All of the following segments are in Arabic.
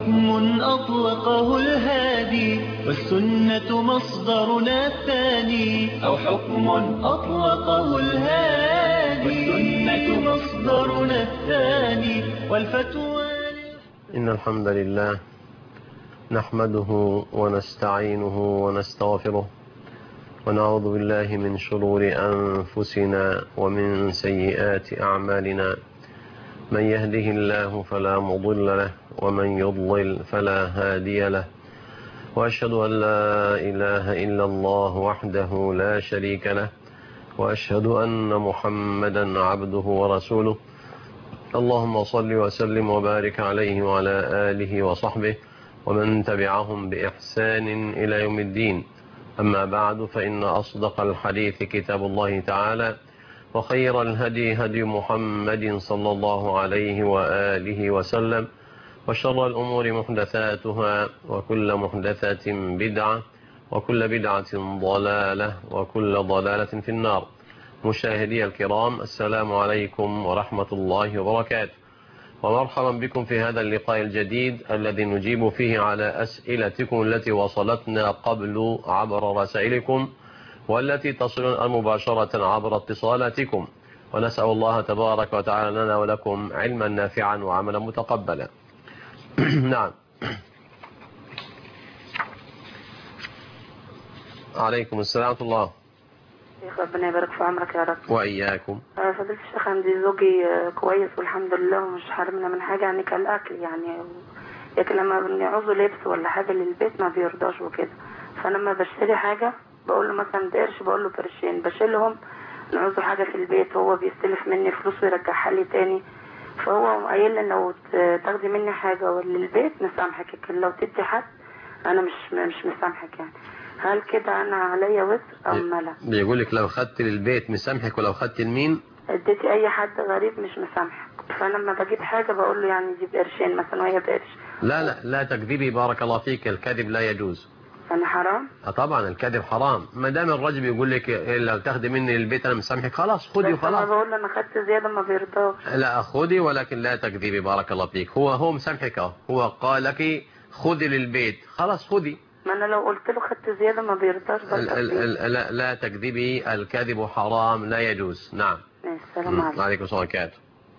حكم أطلقه الهادي والسنة مصدرنا الثاني، أو حكم أطلقه الهادي والسنة مصدرنا الثاني والفتوى. إن الحمد لله نحمده ونستعينه ونستغفره ونعوذ بالله من شرور أنفسنا ومن سيئات أعمالنا. من يهده الله فلا مضل له ومن يضلل فلا هادي له، وأشهد أن لا إله إلا الله وحده لا شريك له، وأشهد أن محمدا عبده ورسوله. اللهم صل وسلم وبارك عليه وعلى آله وصحبه ومن تبعهم بإحسان إلى يوم الدين. أما بعد، فإن أصدق الحديث كتاب الله تعالى، وخير الهدي هدي محمد صلى الله عليه وآله وسلم، وشر الأمور محدثاتها، وكل محدثة بدعة، وكل بدعة ضلالة، وكل ضلالة في النار. مشاهدي الكرام، السلام عليكم ورحمة الله وبركاته، ومرحبا بكم في هذا اللقاء الجديد الذي نجيب فيه على أسئلتكم التي وصلتنا قبل عبر رسائلكم، والتي تصل مباشرة عبر اتصالاتكم. ونسأل الله تبارك وتعالى لنا ولكم علما نافعا وعملا متقبلا. نعم. عليكم السلام ورحمة الله. شيخ ربنا يبارك في عمرك يا رب. وإياكم. فضيلة الشيخ، عندي زوجي كويس والحمد لله ومش حارمنا من حاجة، يعني كالأكل يعني، لكن لما بنعوزه لبس ولا حاجة للبيت ما بيرضاش وكده. فأنا لما بشتري حاجة بقول له مثلا قرش، بقول له قرشين بشيلهم، نعوزه حاجة في البيت هو بيستلف مني فلوس ويرجعها لي تاني. فهو قايل لي لو تاخدي مني حاجة ولا البيت نسامحك، لكن لو تدي حد أنا مش مسامحك. يعني هل كده أنا عليا وزر أم لا؟ بيقول لك لو خدت للبيت مسامحك، ولو خدت لمين؟ اديتي أي حد غريب مش مسامحك. فأنا لما بجيب حاجة بقول له يعني جيب قرشين مثلا وهي بقرش. لا تكذبي، بارك الله فيك. الكذب لا يجوز. يعني حرام؟ طبعا الكذب حرام. ما دام الرجل بيقول لك لو تاخدي مني البيت انا مسامحك، خلاص خدي وخلاص. بس انا بقول له انا خدت زياده ما بيرضاش. لا خدي، ولكن لا تكذبي بارك الله فيك. هو مسامحك، هو قال لك خدي للبيت، خلاص خدي. ما انا لو قلت له خدت زياده ما بيرضاش. لا تكذبي، الكذب حرام لا يجوز. نعم. السلام عليكم. وعليكم السلام وبركاته.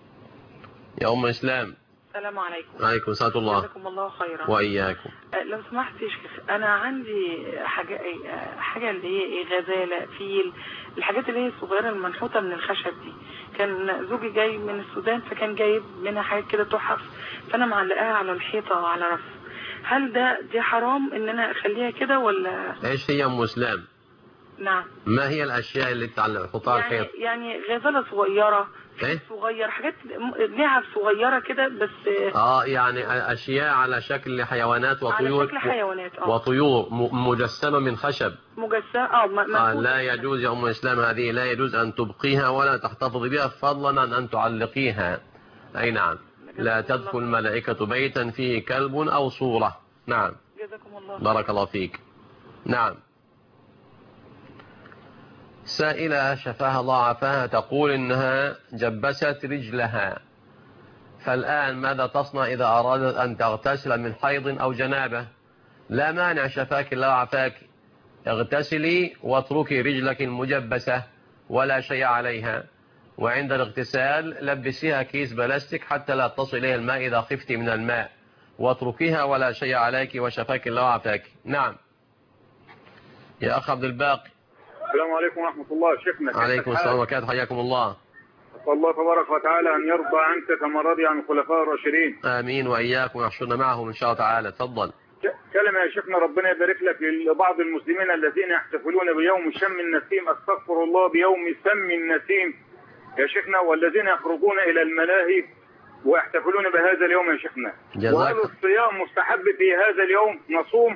يا أم الإسلام. السلام عليكم. وعليكم السلام الله. جزاكم الله خيرا. وإياكم. لو سمحت يا شيخ، أنا عندي حاجة اللي هي غزالة، فيل، الحاجات اللي هي الصغيرة المنحوتة من الخشب دي. كان زوجي جاي من السودان فكان جايب منها حاجات كده تحف، فأنا معلقاها على الحيطة وعلى رف. هل دي حرام إن أنا أخليها كده ولا؟ إيش هي أم إسلام؟ نعم. ما هي الأشياء اللي تحطها على الحيط؟ يعني غزالة صغيرة، صغير، حاجات لعب صغيرة كده بس. يعني أشياء على شكل حيوانات وطيور. على شكل حيوانات. وطيور مجسمة من خشب. مجسمة. لا يجوز يا أم الإسلام، هذه لا يجوز أن تبقيها ولا تحتفظ بها، فضلا عن أن تعلقيها. أي نعم. لا تدخل الملائكة بيتا فيه كلب أو صورة. نعم. جزاكم الله. بارك الله فيك. نعم. سائلة شفاها الله عافاها تقول إنها جبست رجلها، فالآن ماذا تصنع إذا أرادت أن تغتسل من حيض أو جنابة؟ لا مانع، شفاك الله عافاك، اغتسلي واتركي رجلك المجبسة ولا شيء عليها، وعند الاغتسال لبسيها كيس بلاستيك حتى لا تصل إليها الماء إذا خفت من الماء، واتركيها ولا شيء عليك وشفاك الله عافاك. نعم. يا أخ عبد الباقي. السلام عليكم ورحمة الله. شيخنا. عليكم السلام وبركاته، حياكم الله. الله تبارك وتعالى أن يرضى عنك كما رضي عن الخلفاء الراشدين. آمين وإياكم، ويحشرنا معهم إن شاء الله تعالى. تفضل. كلمة يا شيخنا، ربنا يبارك لك لبعض المسلمين الذين يحتفلون بيوم شم النسيم، استغفر الله، بيوم سم النسيم يا شيخنا، والذين يخرجون إلى الملاهي ويحتفلون بهذا اليوم يا شيخنا. وهل الصيام مستحب في هذا اليوم؟ نصوم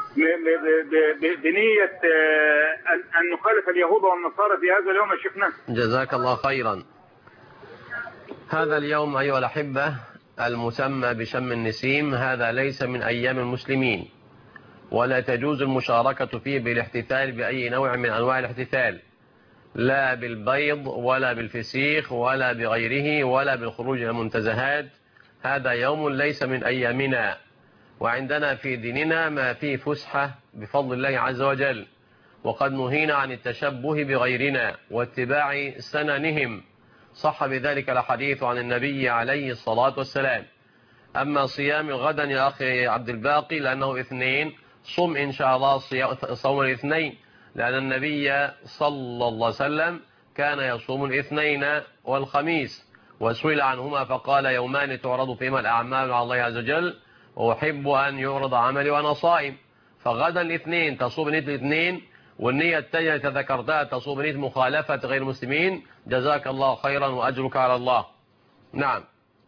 بنية أن نخالف اليهود والنصارى في هذا اليوم يا شيخنا. جزاك الله خيرا. هذا اليوم أيها الأحبة المسمى بشم النسيم هذا ليس من أيام المسلمين، ولا تجوز المشاركة فيه بالاحتفال بأي نوع من أنواع الاحتفال، لا بالبيض ولا بالفسيخ ولا بغيره ولا بالخروج إلى المنتزهات. هذا يوم ليس من أيامنا، وعندنا في ديننا ما فيه فسحة بفضل الله عز وجل، وقد نهينا عن التشبه بغيرنا واتباع سننهم، صح بذلك الحديث عن النبي عليه الصلاة والسلام. أما صيام غدا يا أخي عبد الباقي لأنه اثنين، صم إن شاء الله صوم الاثنين، لأن النبي صلى الله عليه وسلم كان يصوم الاثنين والخميس، وسئل عنهما فقال يومان تعرض فيهما الأعمال على الله عز وجل، وأحب أن يعرض عملي وأنا صائم. فغدا الاثنين تصوم نية الاثنين، والنية التالية ذكرتها تصوم نية مخالفة غير المسلمين. جزاك الله خيرا وأجرك على الله. نعم.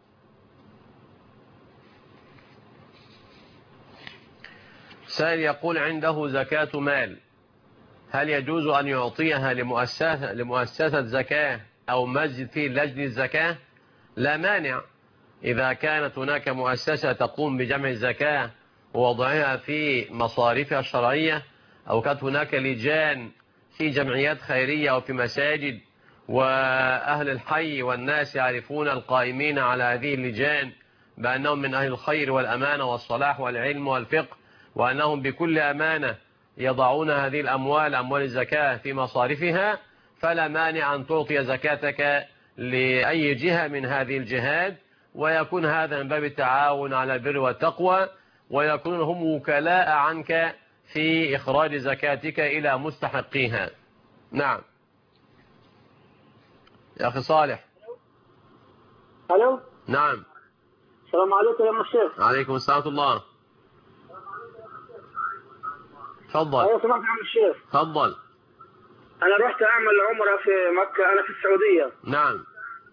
سائل يقول عنده زكاة مال، هل يجوز أن يعطيها لمؤسسة زكاة أو مسجد فيه لجنة الزكاة؟ لا مانع، إذا كانت هناك مؤسسة تقوم بجمع الزكاة ووضعها في مصاريفها الشرعية، أو كانت هناك لجان في جمعيات خيرية أو في مساجد، وأهل الحي والناس يعرفون القائمين على هذه اللجان بأنهم من أهل الخير والأمانة والصلاح والعلم والفقه، وأنهم بكل أمانة يضعون هذه الأموال، أموال الزكاة، في مصارفها، فلا مانع أن تعطي زكاتك لأي جهة من هذه الجهات، ويكون هذا من باب التعاون على البر والتقوى، ويكونون هم وكلاء عنك في إخراج زكاتك إلى مستحقيها. نعم يا أخي صالح. الو. نعم. السلام عليكم يا الشيخ. عليكم السلام ورحمة الله. تفضل. ايوه سمعت يا الشيخ. تفضل. انا رحت اعمل عمره في مكه، انا في السعوديه. نعم.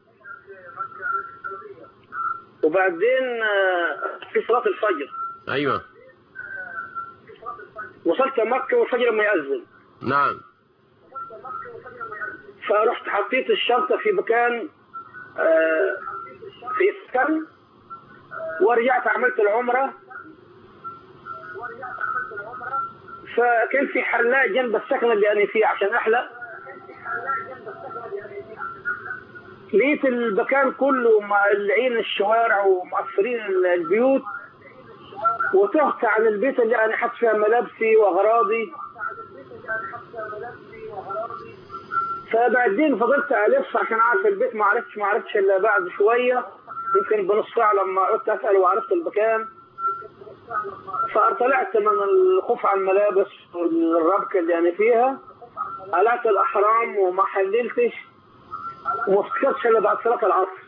وبعدين في صلاه الفجر. ايوه. وصلت مكه والفجر ما يأذن. نعم. فرحت حطيت الشنطه في مكان في سكن، ورجعت عملت العمره. فكان في حلاق جنب السكن اللي انا فيه عشان احلق. لقيت المكان كله مقلعين الشوارع ومقفلين البيوت، وتهت عن البيت اللي انا حاطط فيها ملابسي واغراضي. فبعدين فضلت الف عشان اعرف البيت، ما عرفتش الا بعد شويه، يمكن بنص ساعه لما عدت اسال وعرفت المكان. فطلعت من الخوف على الملابس والربكه اللي انا فيها، قلعت الاحرام وما حللتش، وما افتكرتش الا بعد صلاه العصر.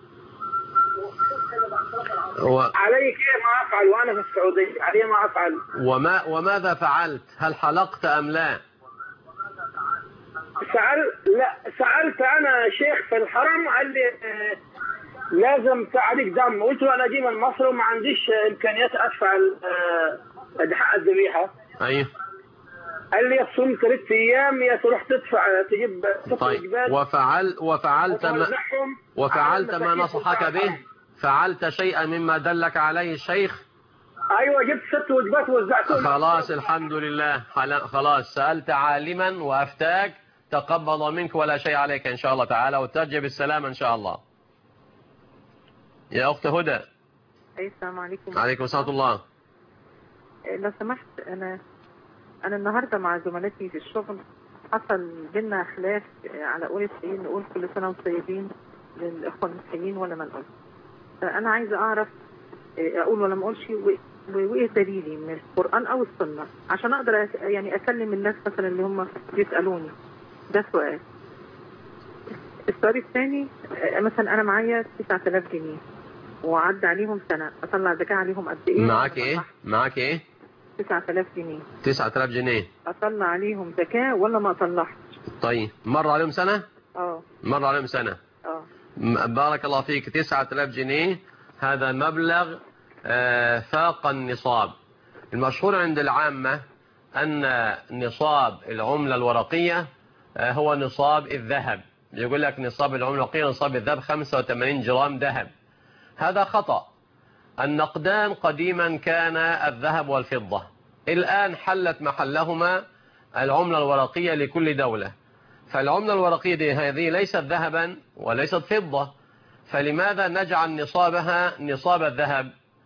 علي كيف ما افعل وانا في السعوديه؟ علي ما افعل. وماذا فعلت؟ هل حلقت ام لا؟ سألت انا شيخ في الحرم، قال لي لازم عليك دم. قلت له انا جاي من مصر وما عنديش امكانيات ادفع حق الذبيحه. ايوه. قال لي تصوم 3 ايام يا تروح تدفع تجيب طيب. وفعلت ما نصحك به؟ فعلت شيئا مما دلك عليه الشيخ؟ ايوه، جبت 6 وجبات ووزعتهم. خلاص الحمد لله. خلاص سألت عالما وافتاك، تقبل منك ولا شيء عليك ان شاء الله تعالى، وترجع بالسلامه ان شاء الله. يا اخت هدى. السلام عليكم. عليكم السلام ورحمه الله. لو سمحت، انا النهارده مع زملاتي في الشغل حصل بينا خلاف على قول السيئين، نقول كل سنه وانتم طيبين للاخوه المسيحيين ولا ما نقولش. فانا عايزه اعرف اقول ولا ما اقولش، وايه دليلي من القران او السنه عشان اقدر يعني اكلم الناس مثلا اللي هم بيسالوني. ده سؤال. السؤال الثاني، مثلا انا معايا 9000 جنيه وعدى عليهم سنه، اطلع زكاه عليهم قد ايه؟ معاك ايه 9000 جنيه. 9000 جنيه اطلع عليهم زكاه ولا ما اطلعش؟ طيب مر عليهم سنه؟ مر عليهم سنه. بارك الله فيك. 9000 جنيه هذا مبلغ فاق النصاب. المشهور عند العامة أن نصاب العملة الورقية هو نصاب الذهب. يقول لك نصاب العملة الورقية نصاب الذهب 85 جرام ذهب. هذا خطأ. النقدان قديما كان الذهب والفضة، الآن حلت محلهما العملة الورقية لكل دولة. فالعملة الورقية دي هذه ليست ذهبا وليست فضة، فلماذا نجعل نصابها نصاب الذهب؟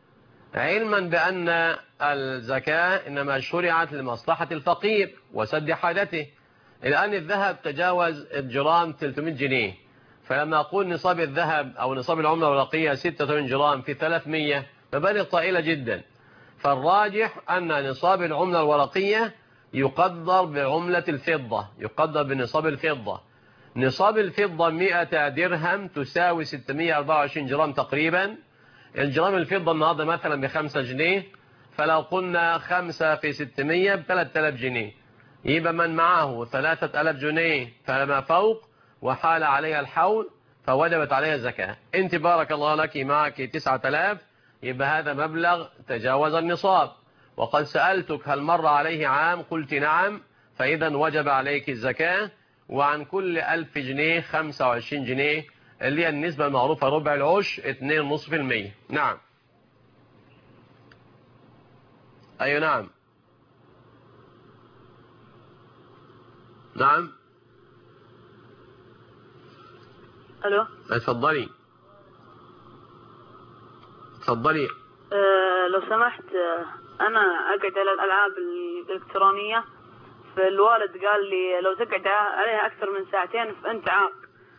علما بأن الزكاة إنما شرعت لمصلحة الفقير وسد حاجته. الآن الذهب تجاوز الجرام 300 جنيه، فلما أقول نصاب الذهب أو نصاب العملة الورقية 86 جرام في 300 مبالغ طائلة جدا. فالراجح أن نصاب العملة الورقية يقدر بعملة الفضة، يقدر بنصاب الفضة. نصاب الفضة 100 درهم تساوي 624 جرام تقريبا. الجرام الفضة النهاردة مثلا ب5 جنيه، فلو قلنا 5 في 600 ب3000 جنيه، يبقى من معه 3000 جنيه فما فوق وحال عليها الحول فوجبت عليها الزكاة. انت بارك الله لك معك 9000، يبقى هذا مبلغ تجاوز النصاب. وقد سألتك هل مر عليه عام، قلت نعم، فإذا وجب عليك الزكاة. وعن كل 1000 جنيه 25 جنيه اللي هي النسبة المعروفة ربع العشر 2.5%. نعم. أيوة نعم. نعم. الو. اتفضلي. اتفضلي. لو سمحت، انا اقعد على الالعاب الالكترونيه، فالوالد قال لي لو تقعد عليها اكثر من ساعتين فانت عاق.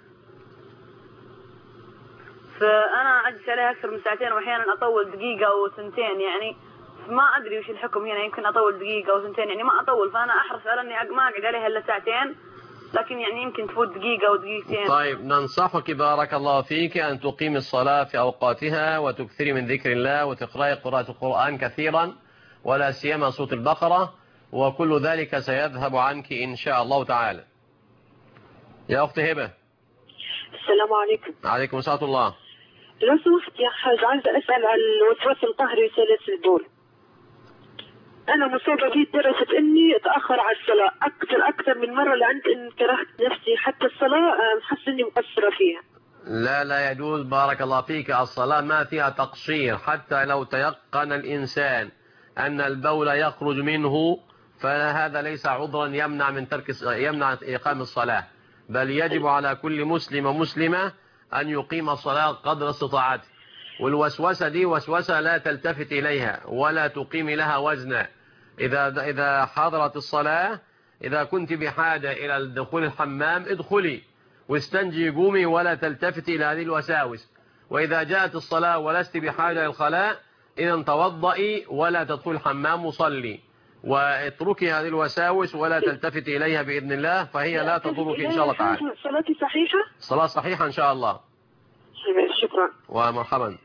فانا اجلس عليها اكثر من ساعتين واحيانا اطول دقيقه او سنتين، يعني ما ادري وش الحكم هنا. يمكن اطول دقيقه او سنتين، يعني ما اطول، فانا احرص على اني ما اقعد عليها الا ساعتين، لكن يعني يمكن تفوت دقيقه او دقيقتين. طيب ننصحك بارك الله فيك أن تقيم الصلاة في أوقاتها وتكثري من ذكر الله وتقرأي قراءة القرآن كثيرا، ولا سيما سورة البقرة، وكل ذلك سيذهب عنك إن شاء الله تعالى. يا أخت هبة. السلام عليكم. عليكم السلام ورحمة الله. لو سمحت يا حاج، عايزة أسأل عن الوسواس القهري وسلاسل البول. أنا مصابة به لدرجة إني أتأخر على الصلاة أكثر من مرة، لأن إن كرهت نفسي حتى الصلاة حاسة إني مقصرة فيها. لا يجوز بارك الله فيك. الصلاة ما فيها تقصير، حتى لو تيقن الإنسان أن البول يخرج منه فهذا ليس عذرا يمنع إقامة الصلاة، بل يجب على كل مسلم ومسلمة أن يقيم الصلاة قدر استطاعته. والوسوسة دي وسوسة لا تلتفت إليها ولا تقيم لها وزنا. إذا حضرت الصلاة، إذا كنت بحاجة إلى الدخول الحمام ادخلي واستنجي قومي ولا تلتفت إلى هذه الوساوس. وإذا جاءت الصلاة ولست بحاجة للخلاء، إذا توضئي ولا تدخل الحمام وصلي، واتركي هذه الوساوس ولا تلتفت إليها بإذن الله، فهي لا تضرك إن شاء الله تعالى. صلاتي صحيحة؟ صلاة صحيحة إن شاء الله. شكرا ومرحبا.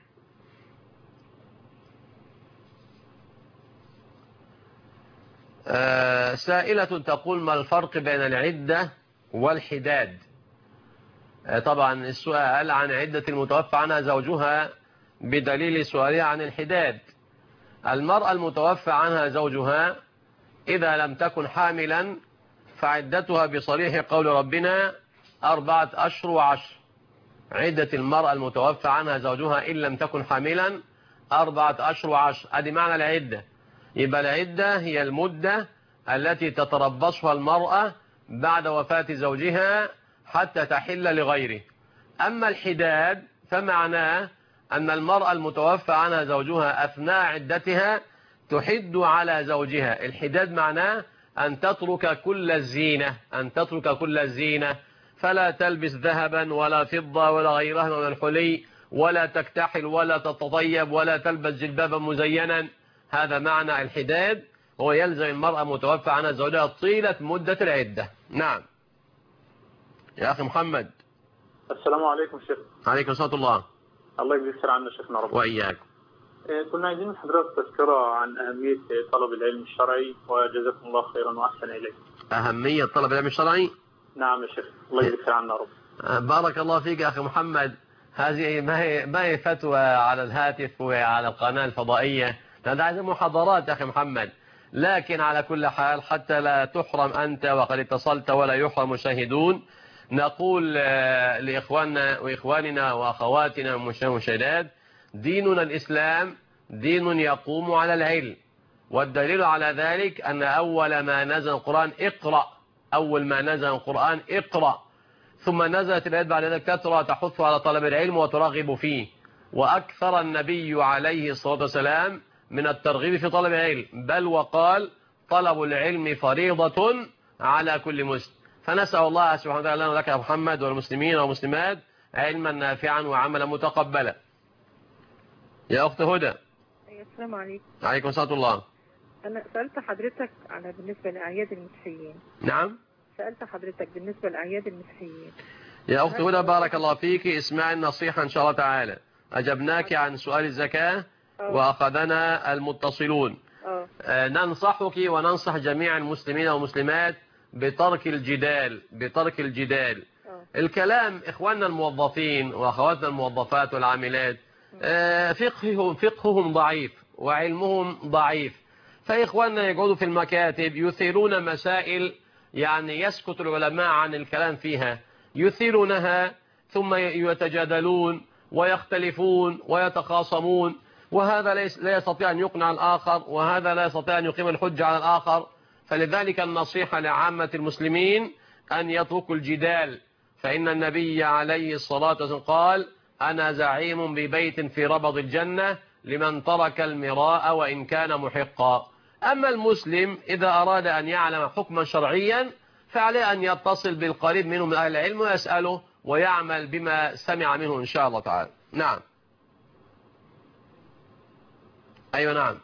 سائلة تقول ما الفرق بين العدة والحداد؟ طبعا السؤال عن عدة المتوفى عنها زوجها بدليل سؤالها عن الحداد. المرأة المتوفى عنها زوجها إذا لم تكن حاملا فعدتها بصريح قول ربنا 4 أشهر و10. عدة المرأة المتوفى عنها زوجها إن لم تكن حاملا 4 أشهر و10. هذه معنى العدة. يبقى العدة هي المدة التي تتربصها المرأة بعد وفاة زوجها حتى تحل لغيره. أما الحداد فمعناه أن المرأة المتوفى عنها زوجها أثناء عدتها تحد على زوجها. الحداد معناه أن تترك كل الزينة، فلا تلبس ذهبا ولا فضة ولا غيرها من الحلي، ولا تكتحل ولا تتطيب ولا تلبس جلبابا مزينا. هذا معنى الحداد، هو يلزم المرأة متوفى عنها زوجها طيلة مدة العدة. نعم يا أخي محمد. السلام عليكم شيخ. عليكم السلام الله. الله يجزيك عنا شيخنا رب. وإياك. كنا عايزين من حضرتك تذكرة عن أهمية طلب العلم الشرعي، وجزاكم الله خيرا وأحسن إليك. أهمية طلب العلم الشرعي؟ نعم يا شيخ، الله يجزيك عنا رب. بارك الله فيك يا أخي محمد. هذه ما هي فتوى على الهاتف وعلى القناة الفضائية، هذا عايز محاضرات يا أخي محمد. لكن على كل حال حتى لا تحرم أنت وقد اتصلت ولا يحرم المشاهدون، نقول لإخواننا وإخواننا وأخواتنا المشاهدات: ديننا الإسلام دين يقوم على العلم، والدليل على ذلك أن أول ما نزل القرآن اقرأ. أول ما نزل القرآن اقرأ، ثم نزلت الآيات بعد ذلك كثرة تحث على طلب العلم وترغب فيه. وأكثر النبي عليه الصلاة والسلام من الترغيب في طلب العلم، بل وقال طلب العلم فريضة على كل مسلم. فنسأل الله سبحانه وتعالى لنا لك يا محمد والمسلمين والمسلمات علما نافعا وعملا متقبلا. يا أخت هدى. السلام عليكم. عليكم السلام الله. أنا سألت حضرتك على بالنسبة لأعياد المسيحيين. نعم. سألت حضرتك بالنسبة لأعياد المسيحيين. يا أخت هدى بارك الله فيك، اسمعي النصيحة إن شاء الله تعالى. أجبناك عن سؤال الزكاة وأخذنا المتصلون. ننصحك وننصح جميع المسلمين والمسلمات بترك الجدال. الكلام إخواننا الموظفين وأخواتنا الموظفات والعاملات فقههم ضعيف وعلمهم ضعيف، فإخواننا يقعدوا في المكاتب يثيرون مسائل يعني يسكت العلماء عن الكلام فيها، يثيرونها ثم يتجادلون ويختلفون ويتخاصمون، وهذا لا يستطيع أن يقنع الآخر، وهذا لا يستطيع أن يقيم الحجة على الآخر. فلذلك النصيحة لعامة المسلمين أن يتركوا الجدال، فإن النبي عليه الصلاة والسلام قال أنا زعيم ببيت في ربض الجنة لمن ترك المراء وإن كان محقا. أما المسلم إذا أراد أن يعلم حكما شرعيا فعليه أن يتصل بالقريب منه من أهل العلم ويسأله ويعمل بما سمع منه إن شاء الله تعالى. نعم. أيوة نعم.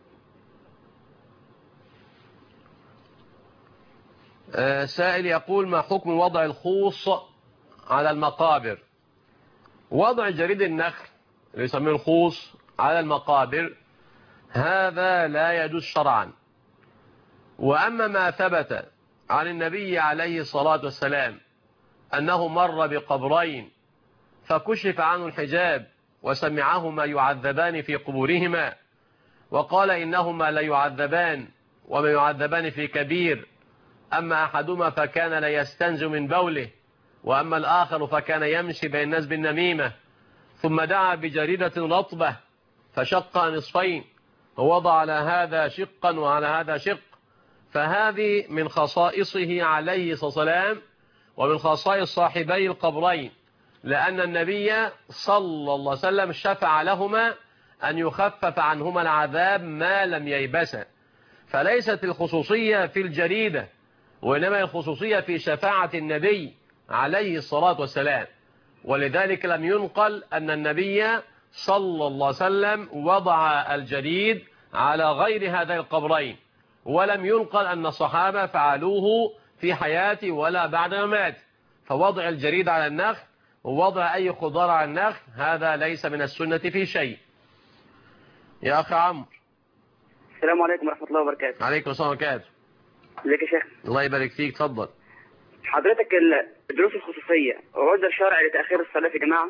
سائل يقول ما حكم وضع الخوص على المقابر؟ وضع جريد النخل اللي يسميه الخوص على المقابر هذا لا يجوز شرعا. وأما ما ثبت عن النبي عليه الصلاة والسلام أنه مر بقبرين فكشف عنه الحجاب وسمعهما يعذبان في قبورهما وقال إنهما لا يعذبان وما يعذبان في كبير، أما أحدهما فكان لا يستنزه من بوله وأما الآخر فكان يمشي بين الناس بالنميمة، ثم دعا بجريدة رطبة فشق نصفين ووضع على هذا شقا وعلى هذا شق، فهذه من خصائصه عليه الصلاة والسلام ومن خصائص صاحبي القبرين، لأن النبي صلى الله عليه وسلم شفع لهما أن يخفف عنهما العذاب ما لم ييبسا. فليست الخصوصية في الجريدة وإنما الخصوصية في شفاعة النبي عليه الصلاة والسلام. ولذلك لم ينقل أن النبي صلى الله عليه وسلم وضع الجريد على غير هذين القبرين، ولم ينقل أن الصحابة فعلوه في حياته ولا بعد ممات. فوضع الجريد على النخل ووضع أي خضار على النخل هذا ليس من السنة في شيء. يا أخي عمرو. السلام عليكم ورحمة الله وبركاته. عليكم السلام وبركاته. ازيك يا شيخ؟ الله يبارك فيك، اتفضل. حضرتك الدروس الخصوصية عذر شرعي لتأخير الصلاة في جماعة؟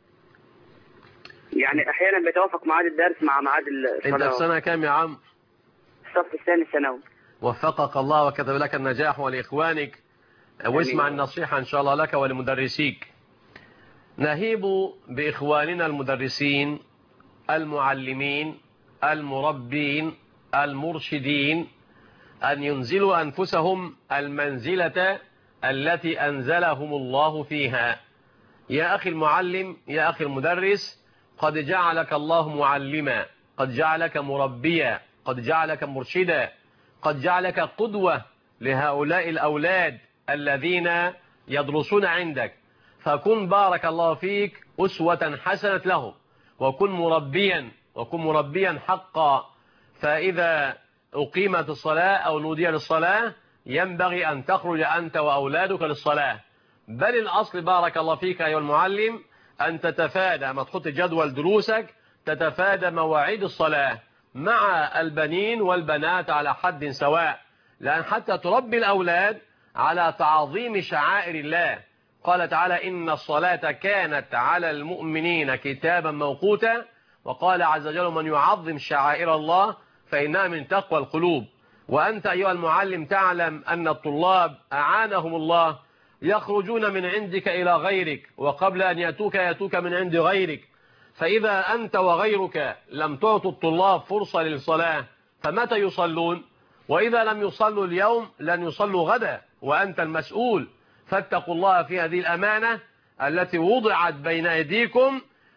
يعني أحيانا بيتوافق ميعاد الدرس مع ميعاد الصلاة. أنت في سنة كام يا عمرو؟ الصف الثاني الثانوي. وفقك الله وكتب لك النجاح ولإخوانك، واسمع النصيحة إن شاء الله لك ولمدرسيك. نهيب بإخواننا المدرسين المعلمين المربين المرشدين أن ينزلوا أنفسهم المنزلة التي أنزلهم الله فيها. يا أخي المعلم، يا أخي المدرس، قد جعلك الله معلما، قد جعلك مربيا، قد جعلك مرشدا، قد جعلك قدوة لهؤلاء الأولاد الذين يدرسون عندك، فكن بارك الله فيك أسوة حسنة لهم، وكن مربيا حقا. فإذا أقيمت الصلاة أو نودي للصلاة ينبغي أن تخرج أنت وأولادك للصلاة. بل الأصل بارك الله فيك أيها المعلم أن تتفادى ما تحط جدول دروسك، تتفادى مواعيد الصلاة مع البنين والبنات على حد سواء، لأن حتى تربي الأولاد على تعظيم شعائر الله. قال تعالى إن الصلاة كانت على المؤمنين كتابا موقوتا، وقال عز وجل من يعظم شعائر الله فإنها من تقوى القلوب. وأنت أيها المعلم تعلم أن الطلاب أعانهم الله يخرجون من عندك إلى غيرك، وقبل أن يأتوك من عند غيرك، فإذا أنت وغيرك لم تعطوا الطلاب فرصة للصلاة فمتى يصلون؟ وإذا لم يصلوا اليوم لن يصلوا غدا، وأنت المسؤول. فاتقوا الله في هذه الأمانة التي وضعت بين أيديكم،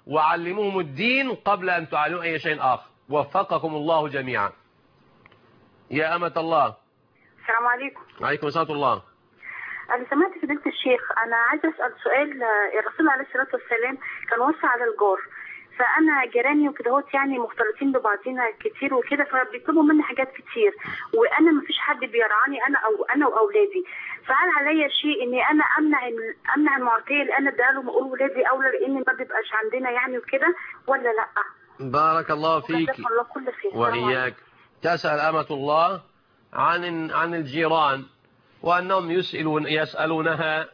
وعلموهم الدين قبل أن تعلموا أي شيء آخر. وفقكم الله جميعا. يا أمة الله. السلام عليكم. عليكم السلام الله. أنا سمعت فضيلة الشيخ، أنا عايزة أسأل سؤال. الرسول عليه الصلاة والسلام كان وصى على الجار، فأنا جيراني وكدهوت يعني مختلطين ببعضينا كتير وكده، فبيطلبوا مني حاجات كتير وأنا مفيش حد بيرعاني أنا وأولادي، فهل عليا شيء إني أنا أمنع المعطية اللي أنا اديها لهم وأقول ولادي أولى لأن ما بيبقاش عندنا يعني وكده ولا لأ؟ بارك الله فيك الله كل خير. وإياك. تسأل أمة الله عن الجيران وأنهم يسألونها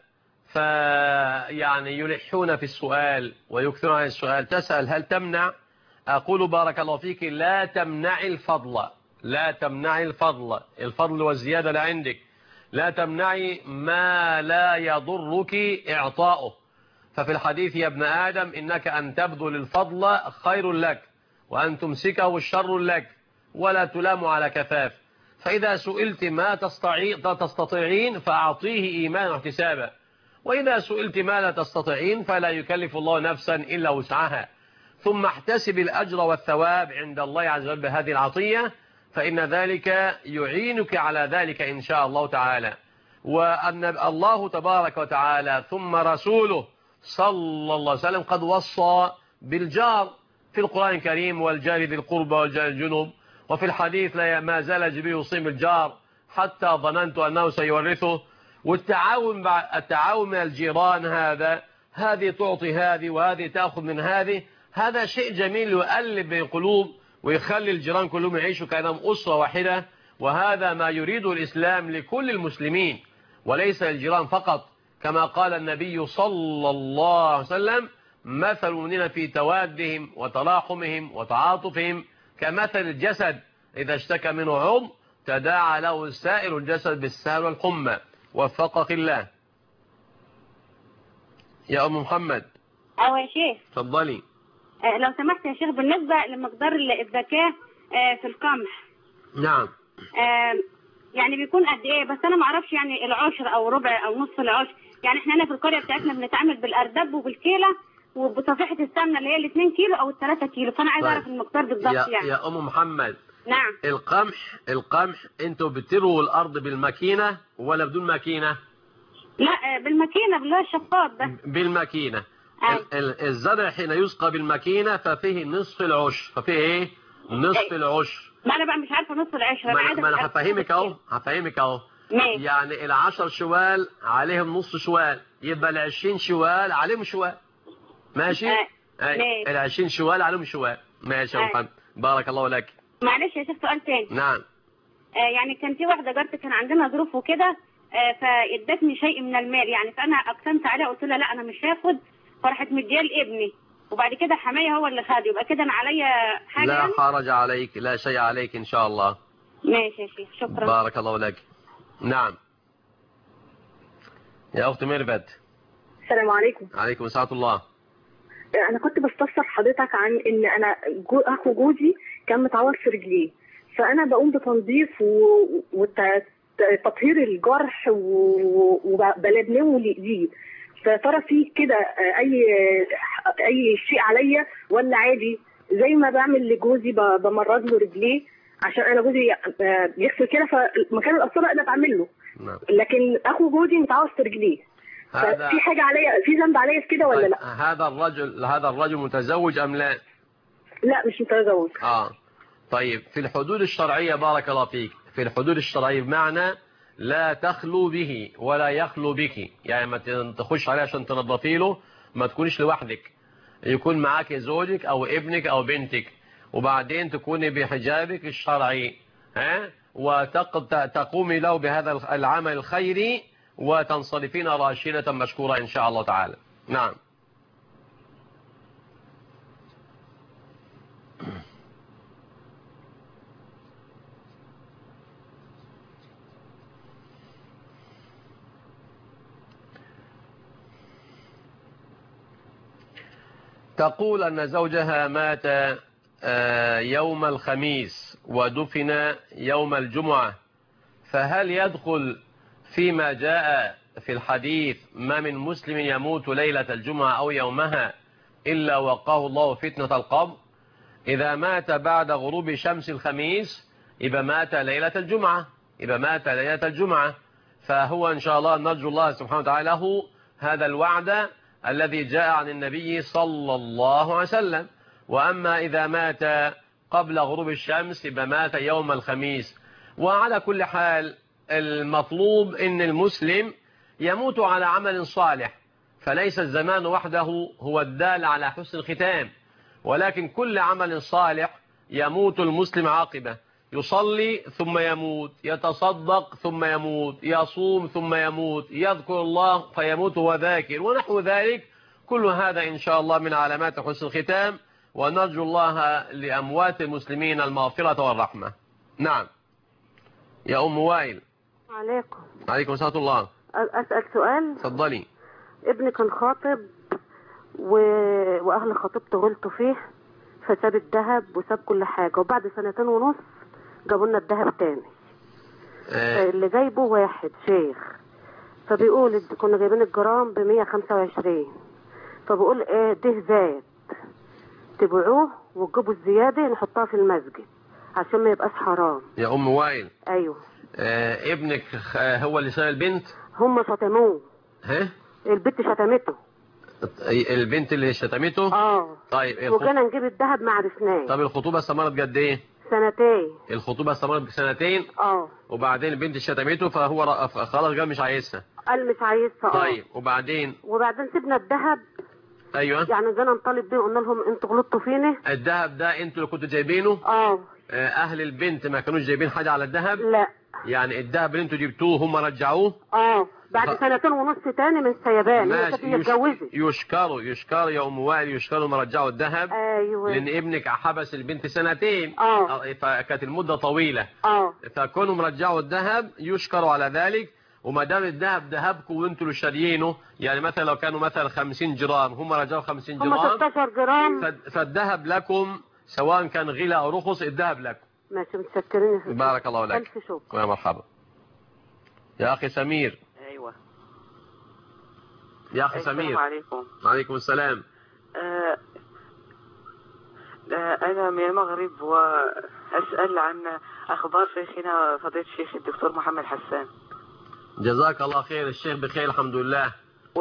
فيعني يلحون في السؤال ويكثرون عن السؤال. تسأل هل تمنع؟ أقول بارك الله فيك لا تمنع الفضل، لا تمنع الفضل والزيادة لعندك، لا تمنعي ما لا يضرك إعطاؤه. ففي الحديث يا ابن آدم إنك أن تبذل الفضل خير لك وأن تمسكه الشر لك ولا تلام على كفاف. فإذا سئلت ما تستطيعين فأعطيه إيمانا واحتسابا، وإذا سئلت ما لا تستطيعين فلا يكلف الله نفسا إلا وسعها. ثم احتسب الأجر والثواب عند الله عز وجل بهذه العطية، فإن ذلك يعينك على ذلك إن شاء الله تعالى. وأن الله تبارك وتعالى ثم رسوله صلى الله عليه وسلم قد وصى بالجار في القرآن الكريم، والجار ذي القربى والجار الجنوب. وفي الحديث لا ما زال جبريل يوصي بالجار حتى ظننت أنه سيورثه. والتعاون من الجيران هذه تعطي هذه وهذه تأخذ من هذه، هذا شيء جميل يؤلف بين القلوب ويخلي الجيران كلهم يعيشوا كأنهم أسرة واحدة. وهذا ما يريده الإسلام لكل المسلمين وليس للجيران فقط، كما قال النبي صلى الله عليه وسلم مثل المؤمنين في توادهم وتراحمهم وتعاطفهم كمثل الجسد إذا اشتكى منه عضو تداعى له سائر الجسد بالسهر والحمى. وفقك الله. يا أم محمد. يا شيخ. تفضلي. لو سمحت يا شيخ، بالنسبة لمقدار الزكاة في القمح. نعم. يعني بيكون قد ايه؟ بس انا ما اعرفش يعني العشر او ربع او نص العشر. يعني احنا هنا في القرية بتاعتنا بنتعامل بالاردب وبالكيلة وبصفيحة السمنة اللي هي ال2 كيلو او ال3 كيلو، فانا عايز اعرف المقدار بالضبط يعني. يا أم محمد. نعم. القمح انتوا بتروا الارض بالماكينة ولا بدون ماكينة؟ لا بالماكينة، بالله الشفاط ده. بالماكينة. الزرع حين يسقى بالماكينة ففيه نصف العشر. ففيه ايه؟ نصف العشر. ما انا بقى مش عارفة نصف العشر. ما انا هفهمك اهو. يعني ال10 شوال عليهم نص شوال، يبقى ال20 شوال عليهم شوال. ماشي؟ ال20 شوال عليهم شوال. ماشي يا محمد. بارك الله لك. معلش يا شيخ سؤال تاني. نعم. يعني كان في واحدة جارتي كان عندنا ظروف وكده، فادتني شيء من المال يعني، فانا اقسمت عليها قلت لها لا انا مش هاخد، فراحت مدياه لابني وبعد كده حماية هو اللي خد، يبقى كده انا عليا حاجة؟ لا يعني؟ حرج عليك، لا شيء عليك ان شاء الله. ماشي يا شيخ، شكرا. بارك الله لك. نعم. يا اخت ميرفت. السلام عليكم. عليكم السلام الله. انا كنت بستفسر حضرتك عن ان انا اخو جوزي كان متعور في رجليه، فانا بقوم بتنظيف وتطهير الجرح وبلبنه ليه، فترى فيه كده اي شيء عليا ولا عادي زي ما بعمل لجوزي بمرض له رجليه عشان انا جوزي بيغسل كده، فمكان الاصابه انا بعمل له. نعم. لكن اخو جوزي متعور في رجليه، في حاجه عليا، في ذنب عليا في كده ولا لا؟ هذا الرجل متزوج ام لا؟ لا مش متزوج. طيب في الحدود الشرعيه بارك الله فيك، في الحدود الشرعيه بمعنى لا تخلو به ولا يخلو بك، يعني ما تخش عليه عشان تنظفي له، ما تكونش لوحدك، يكون معاك زوجك او ابنك او بنتك، وبعدين تكوني بحجابك الشرعي وتقومي له بهذا العمل الخيري وتنصرفين راشدة مشكورة إن شاء الله تعالى. نعم. تقول أن زوجها مات يوم الخميس ودفن يوم الجمعة، فهل يدخل فيما جاء في الحديث ما من مسلم يموت ليلة الجمعة أو يومها إلا وقاه الله فتنة القبر. إذا مات بعد غروب شمس الخميس يبقى مات ليلة الجمعة. فهو إن شاء الله نرجو الله سبحانه وتعالى له هذا الوعد الذي جاء عن النبي صلى الله عليه وسلم. وأما إذا مات قبل غروب الشمس يبقى مات يوم الخميس. وعلى كل حال المطلوب إن المسلم يموت على عمل صالح، فليس الزمان وحده هو الدال على حسن الختام، ولكن كل عمل صالح يموت المسلم عاقبه. يصلي ثم يموت، يتصدق ثم يموت، يصوم ثم يموت، يذكر الله فيموت وهو ذاكر، ونحو ذلك. كل هذا إن شاء الله من علامات حسن الختام، ونرجو الله لأموات المسلمين المغفرة والرحمة. نعم يا أم وائل. عليكم. عليكم ورحمة الله. أسأل سؤال. اتفضلي. ابني كان خاطب وأهل خطيبته غلطوا فيه، فساب الذهب وساب كل حاجة، وبعد 2.5 سنين جابوا لنا الذهب تاني. اللي جايبه واحد شيخ، فبيقول كنا جايبين الجرام ب125، فبقول ايه ده زاد، تبيعوه وتجيبوا الزيادة نحطها في المسجد عشان ما يبقاش حرام. يا أم وائل. أيوه. ابنك هو اللي سأل البنت؟ هم شتموه. ها؟ البنت شتمته. البنت اللي شتمته؟ طيب وكان نجيب الذهب ما عرفناه. طب الخطوبة استمرت قد ايه؟ 2 سنين. الخطوبة استمرت ب2 سنين؟ وبعدين البنت شتمته فهو خلاص قال مش عايزها. قال مش عايزها. طيب وبعدين سيبنا الذهب. ايوه. يعني جينا نطالب بيه، قلنا لهم انتوا غلطتوا فينا. الذهب ده انتوا اللي كنتوا جايبينه؟ اهل البنت ما كانوش جايبين حاجة على الذهب؟ لا. يعني الذهب اللي انتوا جبتوه هم رجعوه؟ بعد 2.5 سنين تاني من السيبان. هي كانت متجوزة. يشكروا يا ام وائل، يشكروا ما رجعوا الذهب. ايوه. لان ابنك حبس البنت 2 سنين. فكانت المدة طويلة. فكونهم رجعوا الذهب يشكروا على ذلك. وما دام الذهب ذهبكم وانتوا اللي شاريينه، يعني مثلا لو كانوا مثلا 50 جرام هم رجعوا 50 جرام، هم 16 جرام، فالذهب لكم سواء كان غلى او رخص، الذهب لكم. ماشي، متشكرين. بارك الله لك. ألف شكر. يا مرحبا. يا أخي سمير. أيوة يا أخي سمير. السلام عليكم. وعليكم السلام. أنا من المغرب وأسأل عن أخبار شيخنا فضيلة الشيخ الدكتور محمد حسان. جزاك الله خير. الشيخ بخير الحمد لله.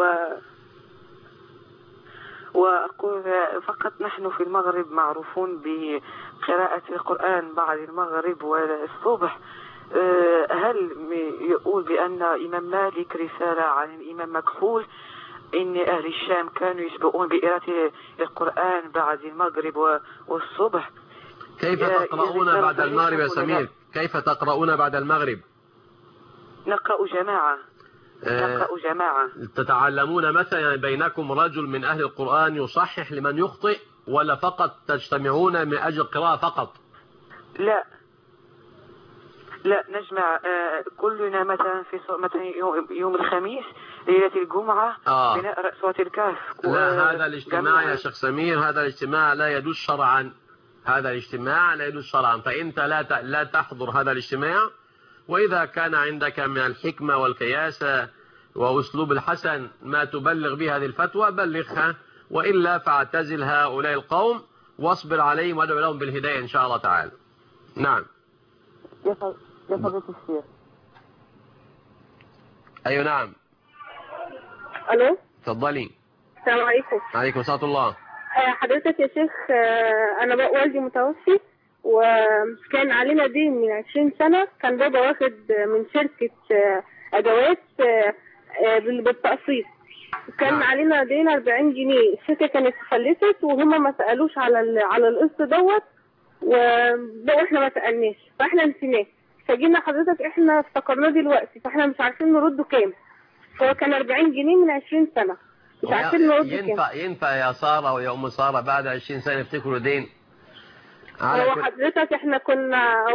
وأقول فقط نحن في المغرب معروفون بقراءة القرآن بعد المغرب والصبح. هل يقول بأن إمام مالك رسالة عن الإمام مكحول إن أهل الشام كانوا يسبقون بقراءة القرآن بعد المغرب والصبح؟ كيف تقرؤون بعد المغرب يا سمير؟ كيف تقرؤون بعد المغرب؟ نقرأ جماعة. تتعلمون مثلا بينكم رجل من أهل القرآن يصحح لمن يخطئ، ولا فقط تجتمعون من أجل القراءة فقط؟ لا نجمع كلنا مثلا في مثلا يوم الخميس ليلة الجمعة بنقرأ سورة الكهف. لا، هذا الاجتماع يا شيخ سمير، هذا الاجتماع لا يجوز شرعا. فأنت لا تحضر هذا الاجتماع. وإذا كان عندك من الحكمة والكياسة وأسلوب الحسن ما تبلغ به هذه الفتوى بلغها، وإلا فاعتزل هؤلاء القوم واصبر عليهم وادعو لهم بالهداية إن شاء الله تعالى. نعم يا فضيلة الشيخ. أيوة نعم. ألو. تفضلي. السلام عليكم. عليكم ورحمة الله. حضرتك يا شيخ، أنا والدي متوفي وكان علينا دين من 20 سنة. كان بابا واخد من شركة أدوات بالتقسيط، كان علينا دين 40 جنيه. الشركة كانت فلست وهم ما سألوش على القسط دوت، وبقوا احنا ما سألناش فاحنا نسيناه. فجينا حضرتك احنا افتكرناه دلوقتي، فاحنا مش عارفين نرده كام. هو كان 40 جنيه من 20 سنة، مش عارفين نرده كام. ينفع يا سارة ويا أم سارة بعد 20 سنة يفتكروا دين؟ هو حضرتك احنا كنا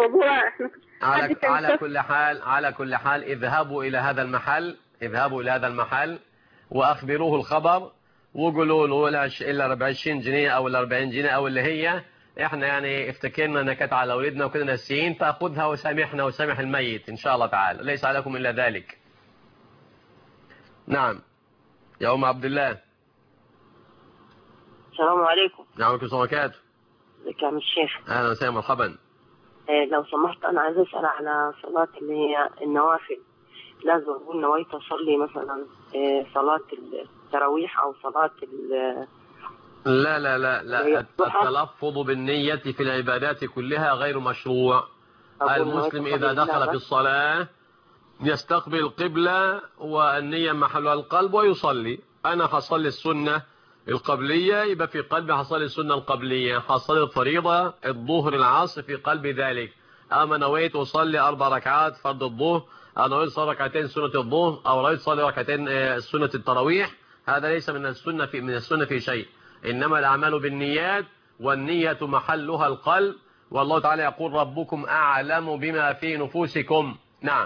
على كل حال اذهبوا إلى هذا المحل وأخبروه الخبر وقولوا له إلا 24 جنيه أو 40 جنيه أو اللي هي احنا يعني افتكرنا انها كانت على اولادنا وكده ناسيين، فخذها وسامحنا وسامح الميت ان شاء الله تعالى، ليس عليكم الا ذلك. نعم يا ام عبد الله. السلام عليكم. وعليكم السلام وبركاته. ازيك يا عم الشيخ؟ اهلا وسهلا مرحبا. لو سمحت انا عايز اسال على صلاه اللي هي النوافل. لازم اقول نويت اصلي مثلا صلاه التراويح او صلاه لا لا لا لا، التلفظ بالنية في العبادات كلها غير مشروع. المسلم إذا دخل في الصلاة يستقبل القبلة والنية محلها القلب ويصلي. أنا هصلي السنة القبلية يبقى في قلبي هصلي السنة القبلية، هصلي الفريضة الظهر العصر في قلبي ذلك. أما نويت أصلي 4 ركعات فرض الظهر، أو نويت أصلي ركعتين سنة الظهر، أو نويت أصلي ركعتين سنة التراويح، هذا ليس من السنة في شيء. إنما الأعمال بالنيات، والنية محلها القلب، والله تعالى يقول ربكم أعلم بما في نفوسكم. نعم.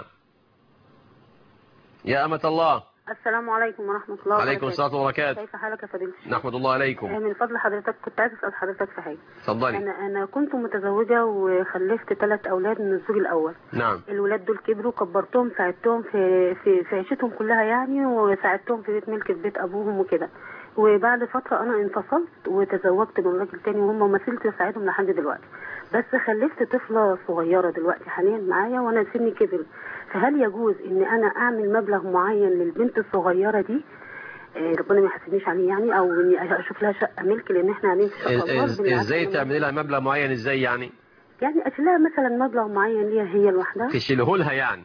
يا أمة الله. السلام عليكم ورحمة الله وبركاته. عليكم السلام وبركاته. كيف حالك يا فضيلة الشيخ؟ نحمد الله عليكم. من فضل حضرتك كنت عايز أسأل حضرتك في حاجة. اتفضلي. أنا كنت متزوجة وخلفت 3 أولاد من الزوج الأول. نعم. الولاد دول كبروا، كبرتهم، ساعدتهم في عيشتهم كلها يعني، وساعدتهم في بيت ملك في بيت أبوهم وكده. وبعد فترة أنا انفصلت وتزوجت من راجل تاني، وهم ما زلت أساعدهم لحد دلوقتي. بس خلفت طفلة صغيرة دلوقتي حاليا معايا وأنا سني كبر، فهل يجوز إن أنا أعمل مبلغ معين للبنت الصغيرة دي ربنا ما يحاسبنيش عليه يعني، أو إني أشوف لها شقة ملك، لأن إحنا قاعدين في شقة. إزاي تعملي لها مبلغ معين إزاي يعني؟ يعني أشيل لها مثلا مبلغ معين ليها هي لوحدها. تشيله لها يعني؟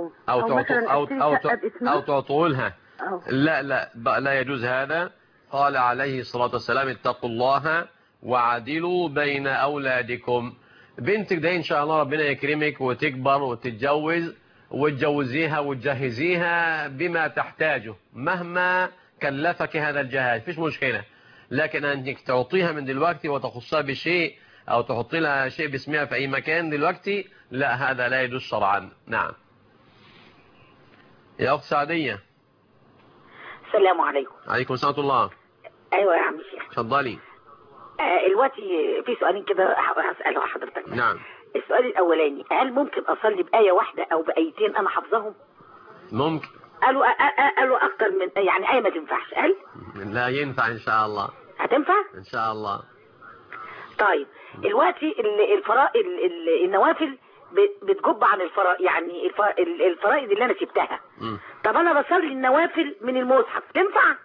أو تعطوه لها. لا لا لا يجوز هذا. قال عليه الصلاة والسلام اتقوا الله وعدلوا بين أولادكم. بنتك ده إن شاء الله ربنا يكرمك وتكبر وتتجوز وتجوزيها وتجهزيها بما تحتاجه مهما كلفك هذا الجهاز، فيش مشكلة. لكن أنك تعطيها من دلوقتي وتخصها بشيء أو تحطي لها شيء باسمها في أي مكان دلوقتي، لا، هذا لا يجوز شرعا. نعم. يا أخت سعدية. السلام عليكم. عليكم السلام ورحمة الله. ايوه يا عم الشيخ. اتفضلي. دلوقتي في سؤالين كده هسأله حضرتك. نعم. السؤال الأولاني، هل ممكن أصلي بآية واحدة أو بآيتين أنا حافظهم؟ ممكن. قالوا أكتر من يعني آية ما تنفعش. قال لا ينفع إن شاء الله. هتنفع؟ إن شاء الله. طيب دلوقتي النوافل بتجب عن الفرائض، يعني الفرائض اللي أنا سبتها. طب أنا بصلي النوافل من المصحف تنفع؟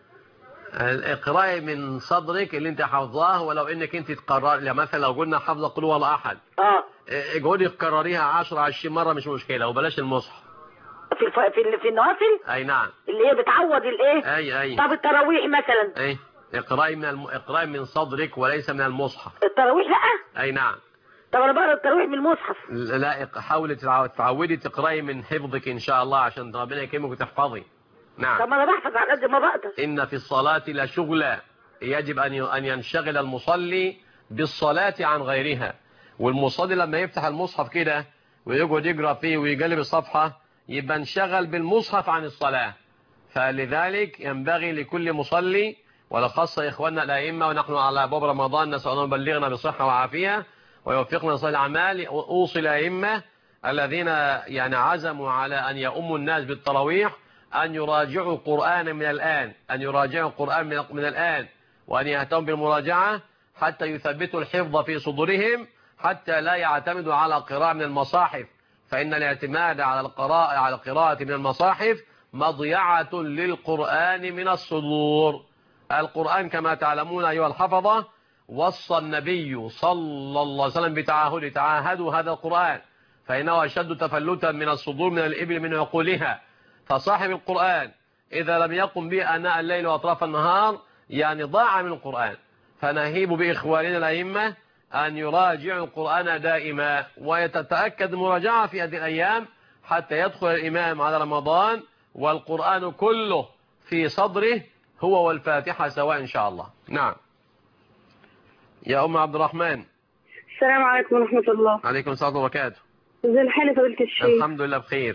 اقرأي من صدرك اللي انت حافظاه، ولو انك انت تقرر مثلا لو قلنا حافظه قل هو الله احد، اقعدي تكرريها 10 20 مره مش مشكله، وبلاش المصحف في النوافل. اي نعم. اللي هي بتعوض الايه. اي. طب التراويح مثلا. اي اقرأي من صدرك وليس من المصحف. التراويح لا. اي نعم. طب انا بقرا التراويح من المصحف. لا، حاولي تعودي تقرأي من حفظك ان شاء الله عشان ربنا يكرمك وتحفظي. نعم. طب ما انا بحفظ على قد ما بقدر. إن في الصلاة لشغلا، يجب أن ينشغل المصلي بالصلاة عن غيرها. والمصلي لما يفتح المصحف كده ويقعد يقرأ فيه ويقلب الصفحة يبقى انشغل بالمصحف عن الصلاة. فلذلك ينبغي لكل مصلي، ولخاصة إخواننا الأئمة ونحن على أبواب رمضان، نسأل الله يبلغنا بصحة وعافية ويوفقنا لصالح الأعمال. أوصي الأئمة الذين يعني عزموا على أن يؤموا الناس بالتراويح أن يراجعوا القرآن من الآن، من الآن، وأن يهتموا بالمراجعة حتى يثبتوا الحفظ في صدورهم، حتى لا يعتمدوا على قراءة من المصاحف، فإن الاعتماد على القراءة من المصاحف مضيعة للقرآن من الصدور. القرآن كما تعلمون أيها الحفظة وصى النبي صلى الله عليه وسلم بتعاهد، تعاهدوا هذا القرآن فإنه أشد تفلتا من الصدور من الإبل من عقولها. فصاحب القرآن إذا لم يقم به آناء الليل وأطراف النهار يعني ضاع من القرآن. فنهيب بإخواننا الأئمة أن يراجعوا القرآن دائما ويتأكد المراجعة في هذه الأيام حتى يدخل الإمام على رمضان والقرآن كله في صدره هو والفاتحة سواء إن شاء الله. نعم. يا أم عبد الرحمن. السلام عليكم ورحمة الله. عليكم السلام وبركاته. ازي الحال يا فضيلة الشيخ؟ الحمد لله بخير.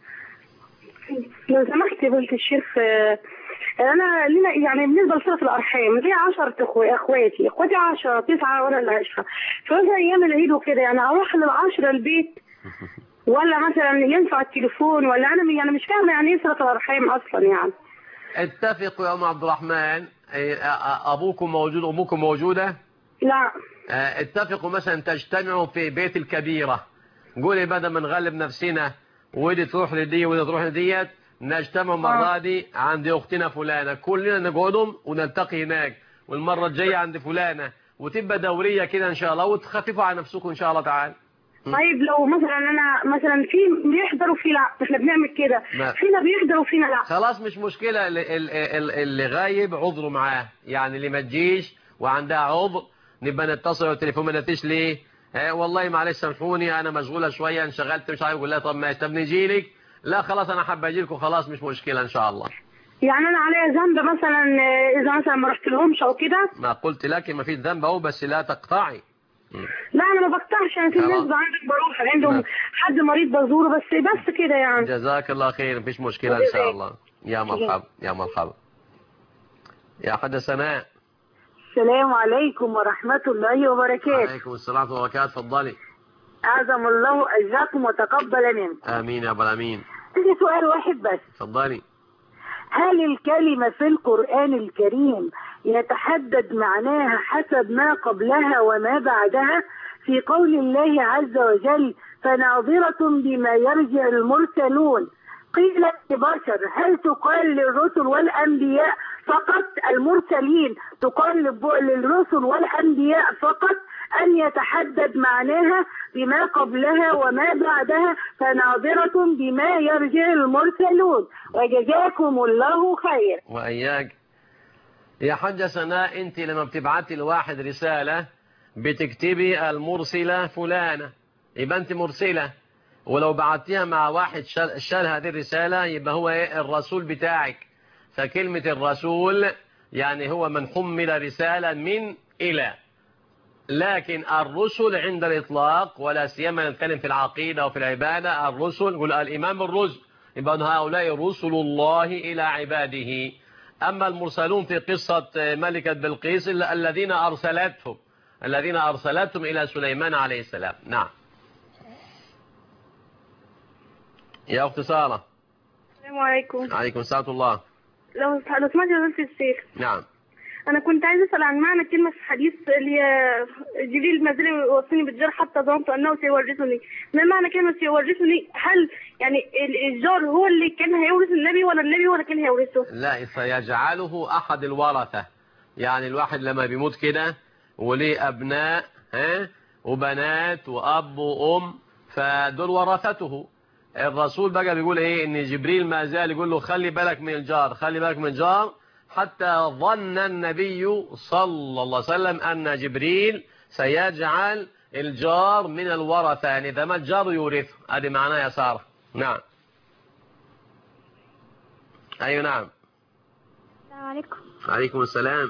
لو سمحت يا فضيلة الشيخ، أنا لنا يعني بالنسبة لصلة الأرحام لي 10 اخواتي 10 9 ولا 10، فمثلا أيام العيد وكده يعني أروح لل10 البيت ولا مثلا ينفع التليفون، ولا أنا يعني مش فاهمة يعني إيه صلة الأرحام أصلا يعني. اتفقوا يا أم عبد الرحمن أبوكم موجود أمكم موجودة؟ لا. اتفقوا مثلا تجتمعوا في بيت الكبيرة، قولي بدل ما نغلب نفسنا ودي تروح لدي ودي تروح لديت، نجتمع المرة دي عند أختنا فلانة، كلنا نقعدهم ونلتقي هناك، والمرة الجاية عند فلانة، وتبقى دورية كده إن شاء الله، وتخففوا على نفسكم إن شاء الله تعالى. طيب لو مثلا أنا مثلا في بيحضروا في لا، إحنا بنعمل كده، فينا بيحضروا فينا لا. خلاص مش مشكلة، اللي غايب عذره معاه، يعني اللي ما تجيش وعندها عذر نبقى نتصل بالتليفون، ما نتيش ليه؟ والله معلش سامحوني أنا مشغولة شوية انشغلت مش عارف، أقول لها طب ماشي، طب نجي لك؟ لا خلاص أنا حابة أجي لكم، خلاص مش مشكلة إن شاء الله. يعني أنا عليا ذنب مثلا إذا مثلا ما رحت لهمش أو كده؟ ما قلت لك ما فيش ذنب أهو، بس لا تقطعي. لا أنا ما بقطعش، أنا في ناس عندك بروح عندهم حد مريض بزوره، بس كده يعني. جزاك الله خير، مفيش مشكلة إن شاء الله. يا مرحبا يا مرحبا. يا حاجة سناء. السلام عليكم ورحمة الله وبركاته. وعليكم السلام ورحمة الله وبركاته، اتفضلي. أعظم الله أجزاكم وتقبل منكم. آمين يا رب العالمين. تيجي سؤال واحد بس. اتفضلي. هل الكلمة في القرآن الكريم يتحدد معناها حسب ما قبلها وما بعدها؟ في قول الله عز وجل فناظرة بما يرجع المرسلون، قيل لبشر هل تقال للرسل والأنبياء فقط؟ المرسلين تقال للرسل والأنبياء فقط، أن يتحدد معناها بما قبلها وما بعدها فناظرة بما يرجع المرسلون، وجزاكم الله خير. وإياك. يا حاجة سناء، أنت لما بتبعتي لواحد رسالة بتكتبي المرسلة فلانة، يبقى أنت مرسلة، ولو بعتيها مع واحد شال هذه الرسالة يبقى هو الرسول بتاعك. فكلمة الرسول يعني هو من حمل رسالة من إلى، لكن الرسل عند الإطلاق ولا سيما نتكلم في العقيدة وفي العبادة، الرسل يقول الإمام الرسل، يبقى هؤلاء رسل الله إلى عباده. أما المرسلون في قصة ملكة بلقيس الذين أرسلتهم إلى سليمان عليه السلام. نعم. يا أخت سارة. السلام عليكم. عليكم السلام الله. لو سمعت فضيلة الشيخ. نعم. أنا كنت عايز أسأل عن معنى كلمة في حديث اللي جبريل ما زال يوصيني بالجار حتى ظننت أنه سيورثني. ما معنى كلمة سيورثني؟ هل يعني الجار هو اللي كان هيورث النبي ولا النبي هو اللي كان هيورثه؟ لا، سيجعله أحد الورثة. يعني الواحد لما بيموت كده وليه أبناء وبنات وأب وأم، فدول ورثته. الرسول بقى بيقول إيه؟ إن جبريل ما زال يقول له خلي بالك من الجار، خلي بالك من الجار، حتى ظن النبي صلى الله عليه وسلم أن جبريل سيجعل الجار من الورثة، يعني إذا ما الجار يورثه. هذه معناه يا سارة. نعم. أيوة نعم. السلام عليكم. عليكم السلام.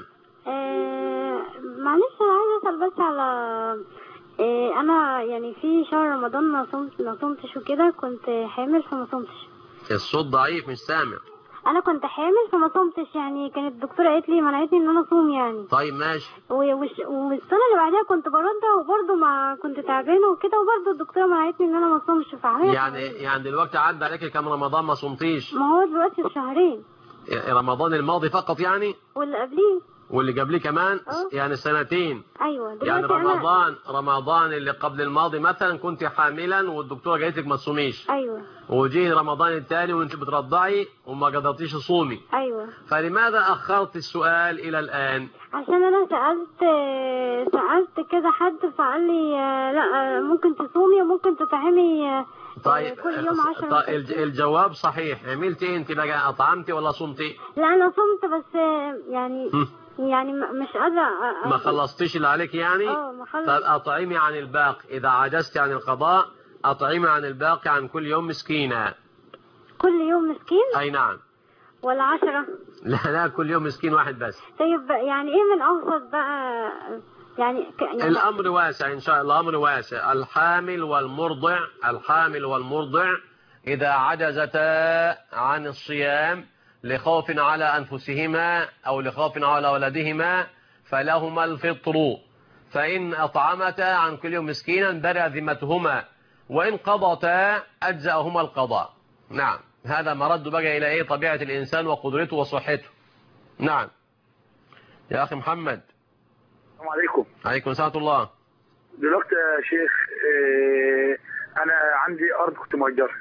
معلش أنا عايزة أسأل بس على أنا يعني في شهر رمضان ما صمتش وكده، كنت حامل فما صمتش. الصوت ضعيف مش سامع. انا كنت حامل فما صمتش، يعني كانت الدكتوره قالت لي منعتني ان انا اصوم يعني. طيب ماشي. والسنه اللي بعدها كنت برضه وبرضه ما كنت تعبانه وكده، وبرضه الدكتوره منعتني ان انا ما اصومش. يعني دلوقتي عدى عليك كام رمضان ما صمتيش؟ ما هو دلوقتي الشهرين. رمضان الماضي فقط يعني؟ واللي قبليه. واللي قبليه كمان؟ يعني سنتين. ايوه. يعني رمضان اللي قبل الماضي مثلا كنت حاملا والدكتوره قالت لك ما تصوميش. ايوه. وجي رمضان التالي وانت بترضعي وما قدرتيش تصومي. ايوه. فلماذا اخرت السؤال الى الان؟ عشان انا سالت كذا حد فقال لي لا ممكن تصومي وممكن تطعمي طيب كل يوم 10. طيب الجواب صحيح. عملتي ايه انت بقى؟ اطعمتي ولا صمتي؟ لا انا صمت بس يعني مش قادره. ما خلصتيش اللي عليك يعني؟ ما خلصت. طيب اطعمي عن الباقي، اذا عجزتي عن القضاء اطعمي عن الباقي عن كل يوم مسكينة. كل يوم مسكين؟ اي نعم. ولا 10؟ لا كل يوم مسكين واحد بس. طيب يعني ايه من اوسط بقى يعني الامر واسع ان شاء الله، الامر واسع. الحامل والمرضع اذا عجزتا عن الصيام لخوف على انفسهما او لخوف على ولدهما فلهما الفطر، فان اطعمتا عن كل يوم مسكينا برئ ذمتهما، وان قضتا اجزاهما القضاء. نعم. هذا مرد بقى الى ايه؟ طبيعة الانسان وقدرته وصحته. نعم. يا أخي محمد. السلام عليكم. عليكم السلام ورحمة الله. دلوقتي يا شيخ أنا عندي أرض كنت مأجرها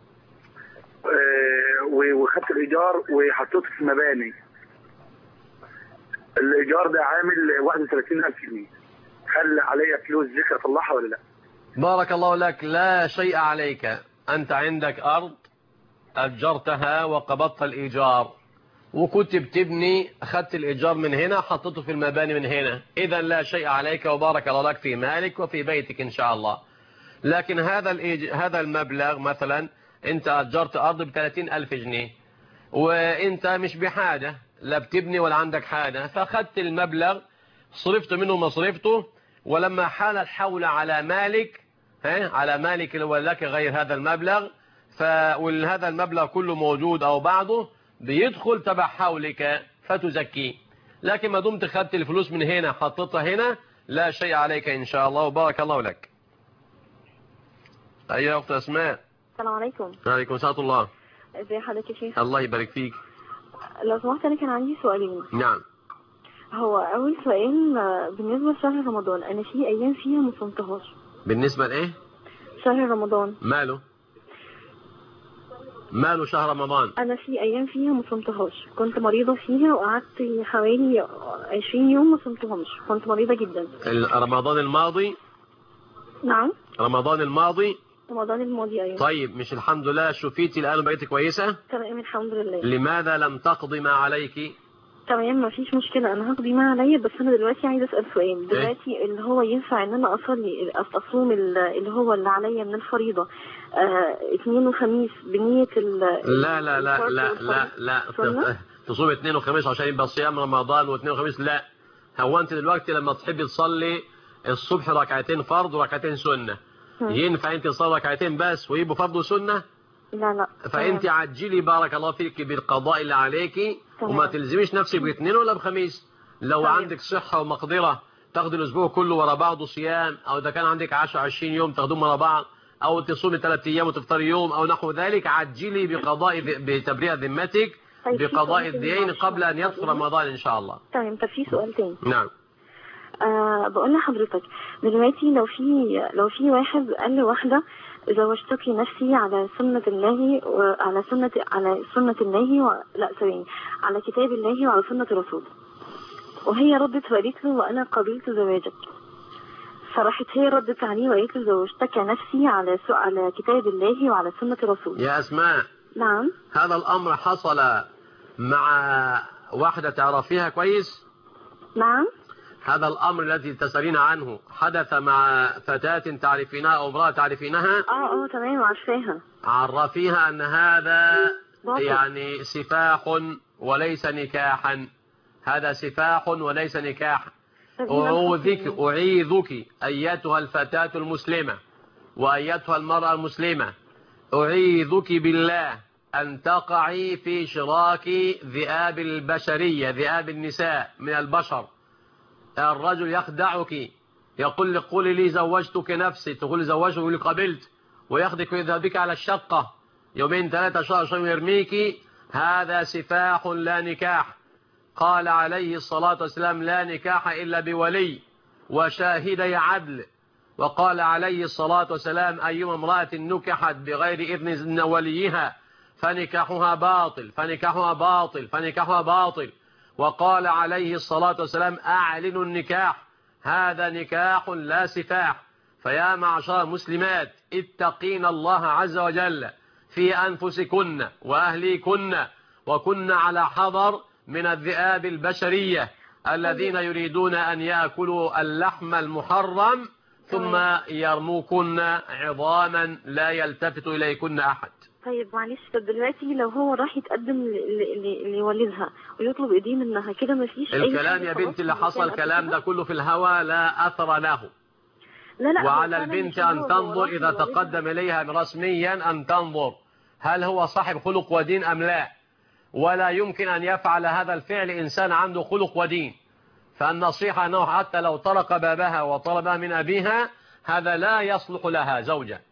وخدت الإيجار وحطيته في مباني. الإيجار ده عامل 31,000 جنيه. هل عليا فلوس ذكر أطلعها ولا لا؟ بارك الله لك. لا شيء عليك. أنت عندك أرض أجرتها وقبضت الإيجار وكنت بتبني، أخذت الإيجار من هنا حطيته في المباني من هنا، إذا لا شيء عليك وبارك الله لك في مالك وفي بيتك إن شاء الله. لكن هذا المبلغ مثلا أنت أجرت أرض ب30,000 جنيه وأنت مش بحاجة، لا بتبني ولا عندك حاجة، فأخذت المبلغ صرفت منه مصرفته، ولما حال الحول على مالك على مالك اللي هو لك غير هذا المبلغ، وهذا المبلغ كله موجود أو بعضه بيدخل تبع حولك فتزكيه. لكن ما دمت خدت الفلوس من هنا حطيتها هنا لا شيء عليك إن شاء الله وبارك الله لك. أيها أخت أسماء. السلام عليكم. وعليكم السلام ورحمة الله. ازي حضرتك يا شيخ؟ الله يبارك فيك. لو سمحت أنا كان عندي سؤالين. نعم. هو أول سؤال بالنسبة لشهر رمضان، أنا في أيام فيها ما صمتهاش. بالنسبة لإيه؟ شهر رمضان. ماله شهر رمضان؟ أنا في أيام فيها ما صمتهاش، كنت مريضة فيها وقعدت حوالي 20 يوم ما صمتهمش، كنت مريضة جدا. رمضان الماضي؟ نعم. رمضان الماضي؟ رمضان الماضي أيوة. طيب مش الحمد لله شفيتي الآن وبقيتي كويسة؟ تمام الحمد لله. لماذا لم تقضي ما عليك؟ تمام ما فيش مشكلة، أنا هقضي ما عليا، بس أنا دلوقتي عايزة أسأل سؤال. دلوقتي اللي هو ينفع إن أنا أصوم اللي هو اللي عليا من الفريضة اثنين وخميس بنية لا لا لا لا لا لا تصوم اثنين وخميس عشان يبقى صيام رمضان واثنين وخميس؟ لا. هو أنت دلوقتي لما تحبي تصلي الصبح ركعتين فرض وركعتين سنة، ينفع أنت تصلي ركعتين بس ويبقوا فرض وسنة؟ لا لا. فأنت عجلي بارك الله فيك بالقضاء اللي عليكي وما تلزميش نفسك باثنين ولا بخميس. لو عندك صحة ومقدرة تاخدي الأسبوع كله ورا بعضه صيام، أو إذا كان عندك 10-20 يوم تاخدوهم ورا بعض، أو تصومي 3 أيام وتفطري يوم أو نحو ذلك، عجلي بتبرئة ذمتك بقضاء الدين قبل أن يدخل رمضان إن شاء الله. تمام. طب في سؤال تاني. نعم. بقول لحضرتك دلوقتي لو في واحد قال لواحدة زوجتك نفسي على سنة الله وعلى سنة الله على كتاب الله وعلى سنة رسوله، وهي ردت وقالت له وأنا قبلت زواجك، فراحت هي ردت عليه وقالت له زوجتك نفسي على كتاب الله وعلى سنة رسوله. يا أسماء. نعم. هذا الأمر حصل مع واحدة تعرفيها كويس؟ نعم. هذا الأمر الذي تسألين عنه حدث مع فتاة تعرفينها أو امرأة تعرفينها؟ تمام عارفاها. عرفيها أن هذا يعني سفاح وليس نكاحا، هذا سفاح وليس نكاحا. أعيذك أيتها الفتاة المسلمة وأيتها المرأة المسلمة، أعيذك بالله أن تقعي في شراك ذئاب البشرية، ذئاب النساء من البشر. الرجل يخدعك يقول لك قولي لي زوجتك نفسي، تقول زوجتك يقول قبلت، وياخذك ويذهب بك على الشقة يومين 3 شهر ويرميك. هذا سفاح لا نكاح. قال عليه الصلاة والسلام لا نكاح إلا بولي وشاهدي عدل. وقال عليه الصلاة والسلام أيما امرأة نكحت بغير إذن وليها فنكاحها باطل فنكاحها باطل فنكاحها باطل. وقال عليه الصلاة والسلام أعلنوا النكاح، هذا نكاح لا سفاح. فيا معشر المسلمات اتقين الله عز وجل في أنفسكن وأهليكن، وكن على حذر من الذئاب البشرية الذين يريدون أن يأكلوا اللحم المحرم ثم يرموكن عظاما لا يلتفت إليكن أحد. طيب معلش، طب دلوقتي لو هو راح يتقدم لوالدها ويطلب ايديه منها كده مفيش اي الكلام يا بنتي اللي حصل الكلام ده كله في الهوى لا أثر له. لا وعلى البنت أن تنظر إذا تقدم إليها رسميا أن تنظر هل هو صاحب خلق ودين أم لا، ولا يمكن أن يفعل هذا الفعل إنسان عنده خلق ودين. فالنصيحة أنه حتى لو طرق بابها وطلبها من أبيها هذا لا يصلح لها زوجة.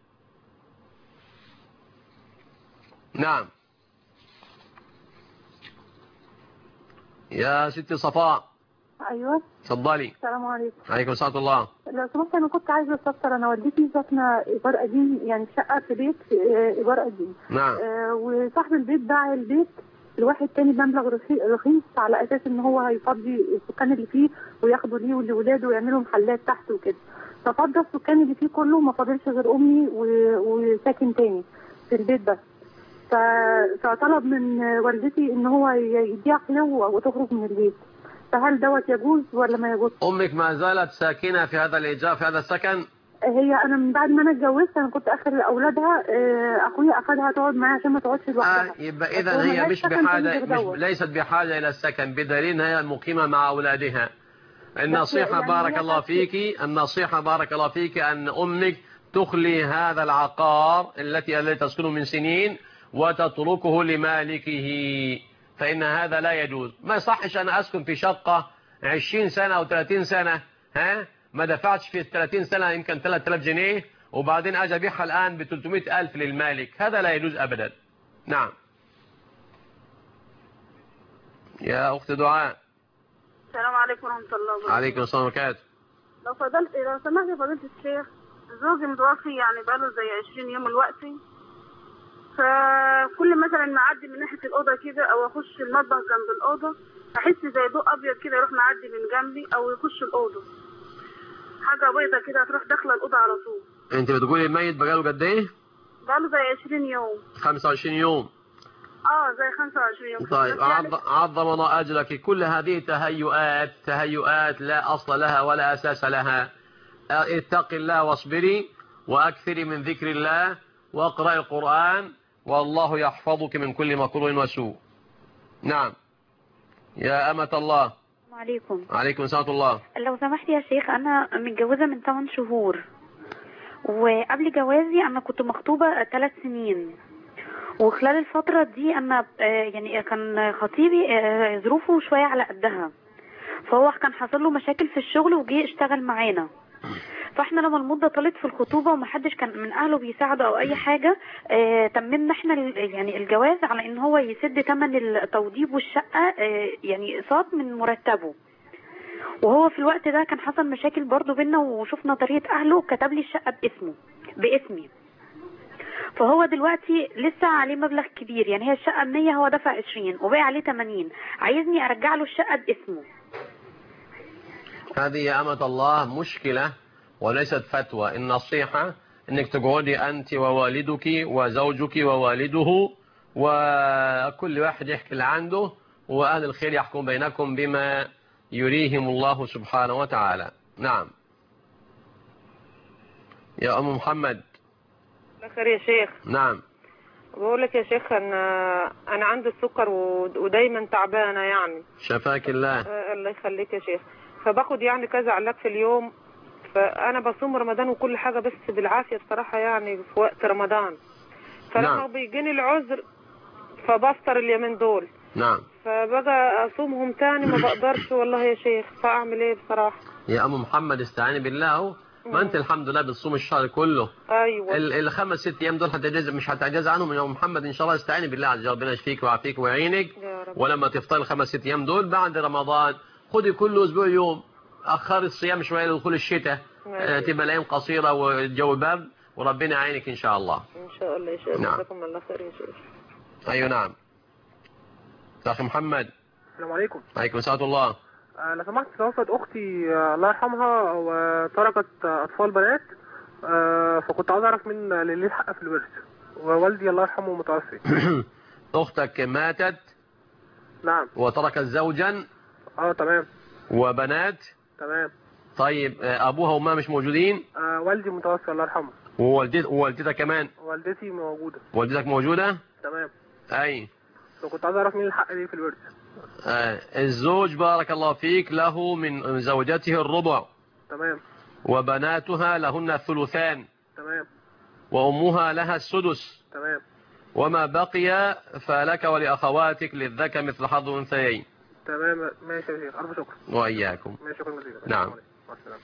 نعم. يا ست صفاء. ايوه اتفضلي. السلام عليكم. عليكم السلام ورحمة الله. لو سمحت انا كنت عايزه استفسر، انا والدتي ساكنه ايجار قديم، يعني شقه في بيت ايجار قديم. نعم. وصاحب البيت باع البيت لواحد تاني بمبلغ رخيص على اساس ان هو هيفضي السكان اللي فيه وياخدوا ليه ولولاده ويعملوا محلات تحت وكده. ففضى السكان اللي فيه كله، ما فاضلش غير امي وساكن تاني في البيت بس. فطلب من والدتي ان هو يبيع له وتخرج من البيت. فهل دوت يجوز ولا ما يجوز؟ امك ما زالت ساكنة في هذا الايجار، في هذا السكن؟ هي انا من بعد ما انا اتجوزت انا كنت اخر اولادها، اخويا اخذها تقعد معايا عشان ما تقعدش لوحدها. يبقى اذا هي مش بحاجة، ليست بحاجة الى السكن، بدليل هي مقيمة مع اولادها. النصيحة يعني بارك الله فيك، النصيحة بارك الله فيك ان امك تخلي هذا العقار التي تسكن من سنين وتتركه لمالكه، فإن هذا لا يجوز. ما يصحش أنا أسكن في شقة 20 سنة أو 30 سنة ما دفعتش في 30 سنة يمكن 3000 جنيه وبعدين أجي أبيعها الآن ب 300,000 للمالك، هذا لا يجوز أبدا. نعم. يا أخت دعاء. السلام عليكم ورحمة الله وبركاته. عليكم السلام وبركاته. لو سمحت يا فضيلة الشيخ، زوجي متوفي يعني بقاله زي 20 يوم دلوقتي، فكل مثلا ما اعدي من ناحيه الاوضه كده او اخش المطبخ جنب الاوضه احس زي ضوء ابيض كده يروح معدي من جنبي او يخش الاوضه، حاجه بيضه كده تروح داخله الاوضه على طول. انت بتقولي الميت بقاله قد ايه؟ بقاله زي 20 يوم. 25 يوم. زي 25 يوم. طيب عظم الله اجرك. كل هذه تهيؤات لا اصل لها ولا اساس لها. اتقي الله واصبري واكثري من ذكر الله واقرأ القرآن والله يحفظك من كل مكروه وسوء. نعم. يا أمة الله. السلام عليكم. عليكم السلام الله. لو سمحت يا شيخ، أنا متجوزة من 8 شهور، وقبل جوازي أنا كنت مخطوبة 3 سنين، وخلال الفترة دي أنا يعني كان خطيبي ظروفه شوية على قدها، فهو كان حصل له مشاكل في الشغل وجي اشتغل معانا. فاحنا لما المدة طالت في الخطوبة ومحدش كان من اهله بيساعده او اي حاجة، تممنا احنا يعني الجواز على ان هو يسد ثمن التوضيب والشقة، يعني اقساط من مرتبه. وهو في الوقت ده كان حصل مشاكل برضو بينا وشفنا طريقة اهله وكتب لي الشقة باسمي. فهو دلوقتي لسه عليه مبلغ كبير، يعني هي الشقة 100 هو دفع 20 وباقي عليه 80، عايزني ارجع له الشقة باسمه. هذه يا أمة الله مشكلة وليست فتوى. النصيحة انك تقعدي انت ووالدك وزوجك ووالده وكل واحد يحكي اللي عنده، واهل الخير يحكم بينكم بما يريهم الله سبحانه وتعالى. نعم. يا ام محمد. بخير يا شيخ. نعم. بقول لك يا شيخ انا عندي السكر ودايما تعبانه يعني. شفاك الله. الله يخليك يا شيخ. فباخد يعني كذا علاج في اليوم، فانا بصوم رمضان وكل حاجه بس بالعافيه بصراحه يعني في وقت رمضان. فلما بيجيني العذر فبفطر اليومين دول. نعم. فبقى اصومهم تاني ما بقدرش والله يا شيخ، فاعمل ايه بصراحه؟ يا ام محمد استعيني بالله اهو، ما انت الحمد لله بتصوم الشهر كله. ايوه. الخمس 6 ايام دول مش هتعجز عنهم يا ام محمد ان شاء الله. استعيني بالله عز وجل، ربنا يشفيك ويعافيك ويعينك. ولما تفطر ال5 6 ايام دول بعد رمضان خدي كل اسبوع يوم، اخر الصيام شويه لدخول الشتاء، تبقى الايام قصيره والجو برد وربنا يعينك ان شاء الله. ان شاء الله يا شيخ. نعم. جزاكم الله خير يا شيخ. ايوه نعم. اخي محمد. السلام عليكم. عليكم السلام الله. لو سمحت، توفت اختي الله يرحمها وتركت اطفال بنات، فكنت عاوز اعرف مين اللي ليه حق في الورث، ووالدي الله يرحمه متوفي. اختك ماتت. نعم. وتركت زوجا. تمام. وبنات. تمام. طيب ابوها وامها مش موجودين؟ والدي متوفي الله يرحمه. ووالدتك كمان؟ والدتي موجوده. والدتك موجوده؟ تمام. اي. فكنت عاوز اعرف مين الحق ليه في الورث. الزوج بارك الله فيك له من زوجته الربع. تمام. وبناتها لهن الثلثان. تمام. وامها لها السدس. تمام. وما بقي فلك ولأخواتك للذكر مثل حظ الأنثيين. تمام. ماشي يا شيخ، ألف شكر. وإياكم. ماشي، شكرا جزيلا. نعم. مع السلامة.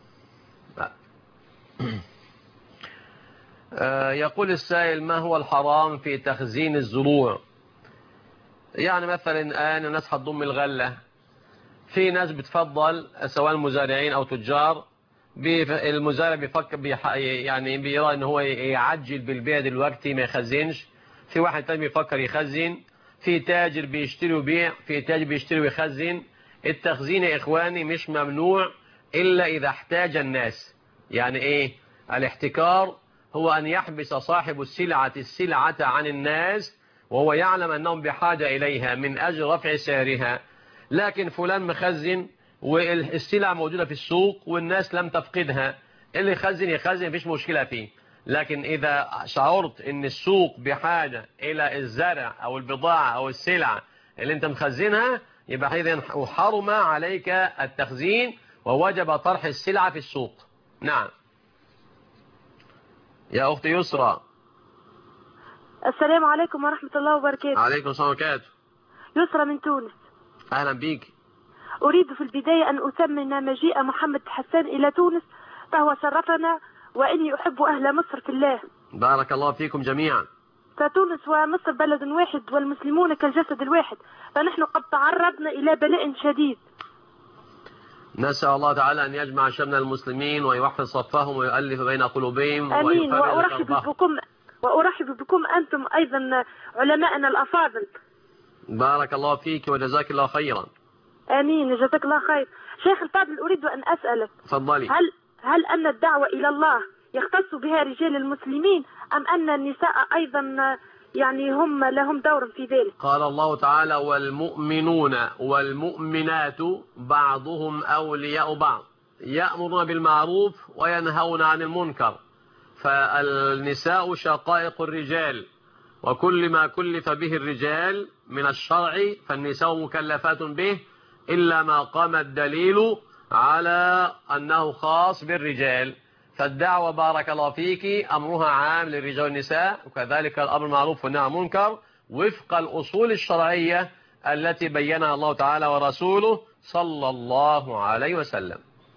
يقول السائل: ما هو الحرام في تخزين الزروع؟ يعني مثلا الآن الناس هتضم الغلة، في ناس بتفضل سواء مزارعين أو تجار، المزارع بيفكر يعني بيرى ان هو يعجل بالبيع دلوقتي ما يخزنش. في واحد تاني بيفكر يخزن. في تاجر بيشتري ويبيع، في تاجر بيشتري ويخزن. التخزين يا إخواني مش ممنوع إلا إذا احتاج الناس. يعني إيه؟ الاحتكار هو أن يحبس صاحب السلعة عن الناس وهو يعلم أنهم بحاجة إليها من أجل رفع سعرها. لكن فلان مخزن والسلعة موجودة في السوق والناس لم تفقدها، اللي يخزن مفيش مشكلة فيه. لكن إذا شعرت أن السوق بحاجة إلى الزرع أو البضاعة أو السلعة اللي أنت مخزنها، يبقى حيث حرم عليك التخزين ووجب طرح السلعة في السوق. نعم يا أختي يسرى. السلام عليكم ورحمة الله وبركاته. عليكم السلام وبركاته. يسرى من تونس. أهلا بيك. أريد في البداية أن أثمن مجيء محمد حسان إلى تونس، فهو شرفنا وإني أحب أهل مصر في الله. بارك الله فيكم جميعا. فتونس ومصر بلد واحد والمسلمون كالجسد الواحد، فنحن قد تعرضنا إلى بلاء شديد. نسأل الله تعالى أن يجمع شمل المسلمين ويوحد صفهم ويؤلف بين قلوبهم. آمين. وأرحب بكم أنتم أيضا علماءنا الأفاضل. بارك الله فيك وجزاك الله خيرا. آمين جزاك الله خير. شيخ الفاضل أريد أن أسألك، تفضلي. هل أن الدعوة إلى الله يختص بها رجال المسلمين أم أن النساء أيضا يعني هم لهم دور في ذلك؟ قال الله تعالى والمؤمنون والمؤمنات بعضهم أولياء بعض يأمرون بالمعروف وينهون عن المنكر. فالنساء شقائق الرجال، وكل ما كلف به الرجال من الشرع فالنساء مكلفات به، إلا ما قام الدليل على أنه خاص بالرجال. فالدعوة بارك الله فيك أمرها عام للرجال والنساء، وكذلك الأمر معروف والنهي عن المنكر وفق الأصول الشرعية التي بينها الله تعالى ورسوله صلى الله عليه وسلم.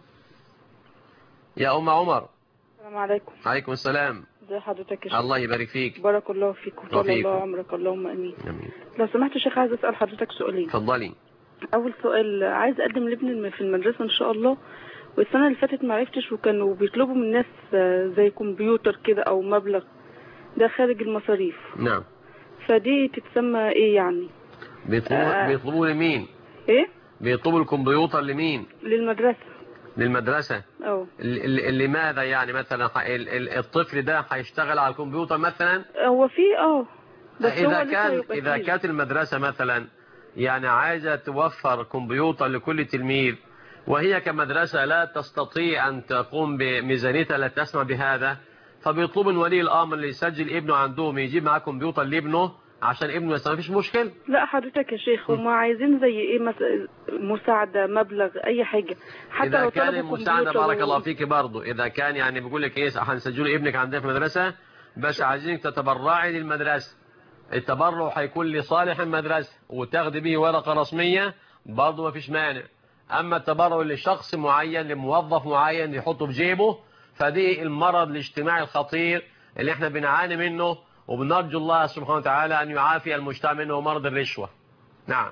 يا أم عمر. السلام عليكم. عليكم السلام. ازي حضرتك يا شيخ؟ الله يبارك فيك. بارك الله فيك وطول الله عمرك اللهم امين. امين. لو سمحت يا شيخ عايز اسال حضرتك سؤالين. اتفضلي. اول سؤال، عايز اقدم لابني في المدرسه ان شاء الله، والسنه اللي فاتت ما عرفتش وكانوا بيطلبوا من الناس زي كمبيوتر كده او مبلغ ده خارج المصاريف. نعم. فدي تتسمى ايه يعني؟ بيطلبوا لمين؟ ايه؟ بيطلبوا الكمبيوتر لمين؟ للمدرسه. لماذا يعني؟ مثلا الطفل ده هيشتغل على الكمبيوتر مثلا؟ هو في بس إذا كانت المدرسة مثلا يعني عايزة توفر كمبيوتر لكل تلميذ، وهي كمدرسة لا تستطيع أن تقوم بميزانيتها لا تسمع بهذا، فبيطلب من ولي الأمر اللي يسجل ابنه عندهم يجيب معاه كمبيوتر لابنه عشان ابنه يسمع. مفيش مشكلة. لا حضرتك يا شيخ هم عايزين زي ايه مثلا مساعدة مبلغ اي حاجة حتى إذا لو كان المساعدة بارك الله فيك برضه، إذا كان يعني بيقول لك ايه هنسجله ابنك عندنا في المدرسة بس عايزينك تتبرعي للمدرسة، التبرع هيكون لصالح المدرسة وتاخدي به ورقة رسمية برضه ما فيش مانع. أما التبرع لشخص معين لموظف معين يحطه في جيبه فدي المرض الاجتماعي الخطير اللي احنا بنعاني منه، وبنرجو الله سبحانه وتعالى أن يعافي المجتمع منه مرض الرشوة. نعم.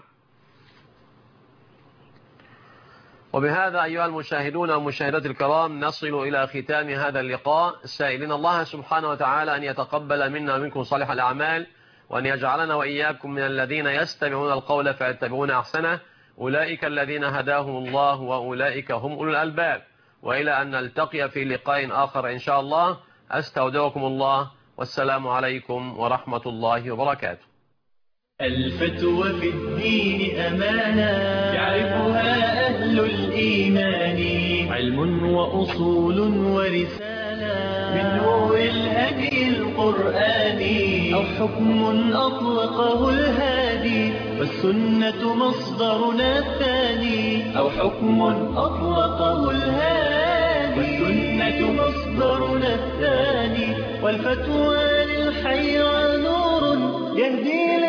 وبهذا أيها المشاهدون والمشاهدات الكرام نصل إلى ختام هذا اللقاء، سائلين الله سبحانه وتعالى أن يتقبل منا ومنكم صالح الأعمال، وأن يجعلنا وإياكم من الذين يستمعون القول فيتبعون أحسنه، أولئك الذين هداهم الله وأولئك هم أولو الألباب. وإلى أن نلتقي في لقاء آخر إن شاء الله، أستودعكم الله والسلام عليكم ورحمة الله وبركاته. الفتوى في الدين أمانة يعرفها أهل الإيمان، علم وأصول ورسالة من نور الهدي القرآني، أو حكم أطلقه الهادي والسنة مصدرنا الثاني، أو حكم أطلقه الهادي والسنة مصدرنا الثاني، والفتوى للحيرى نور يهدي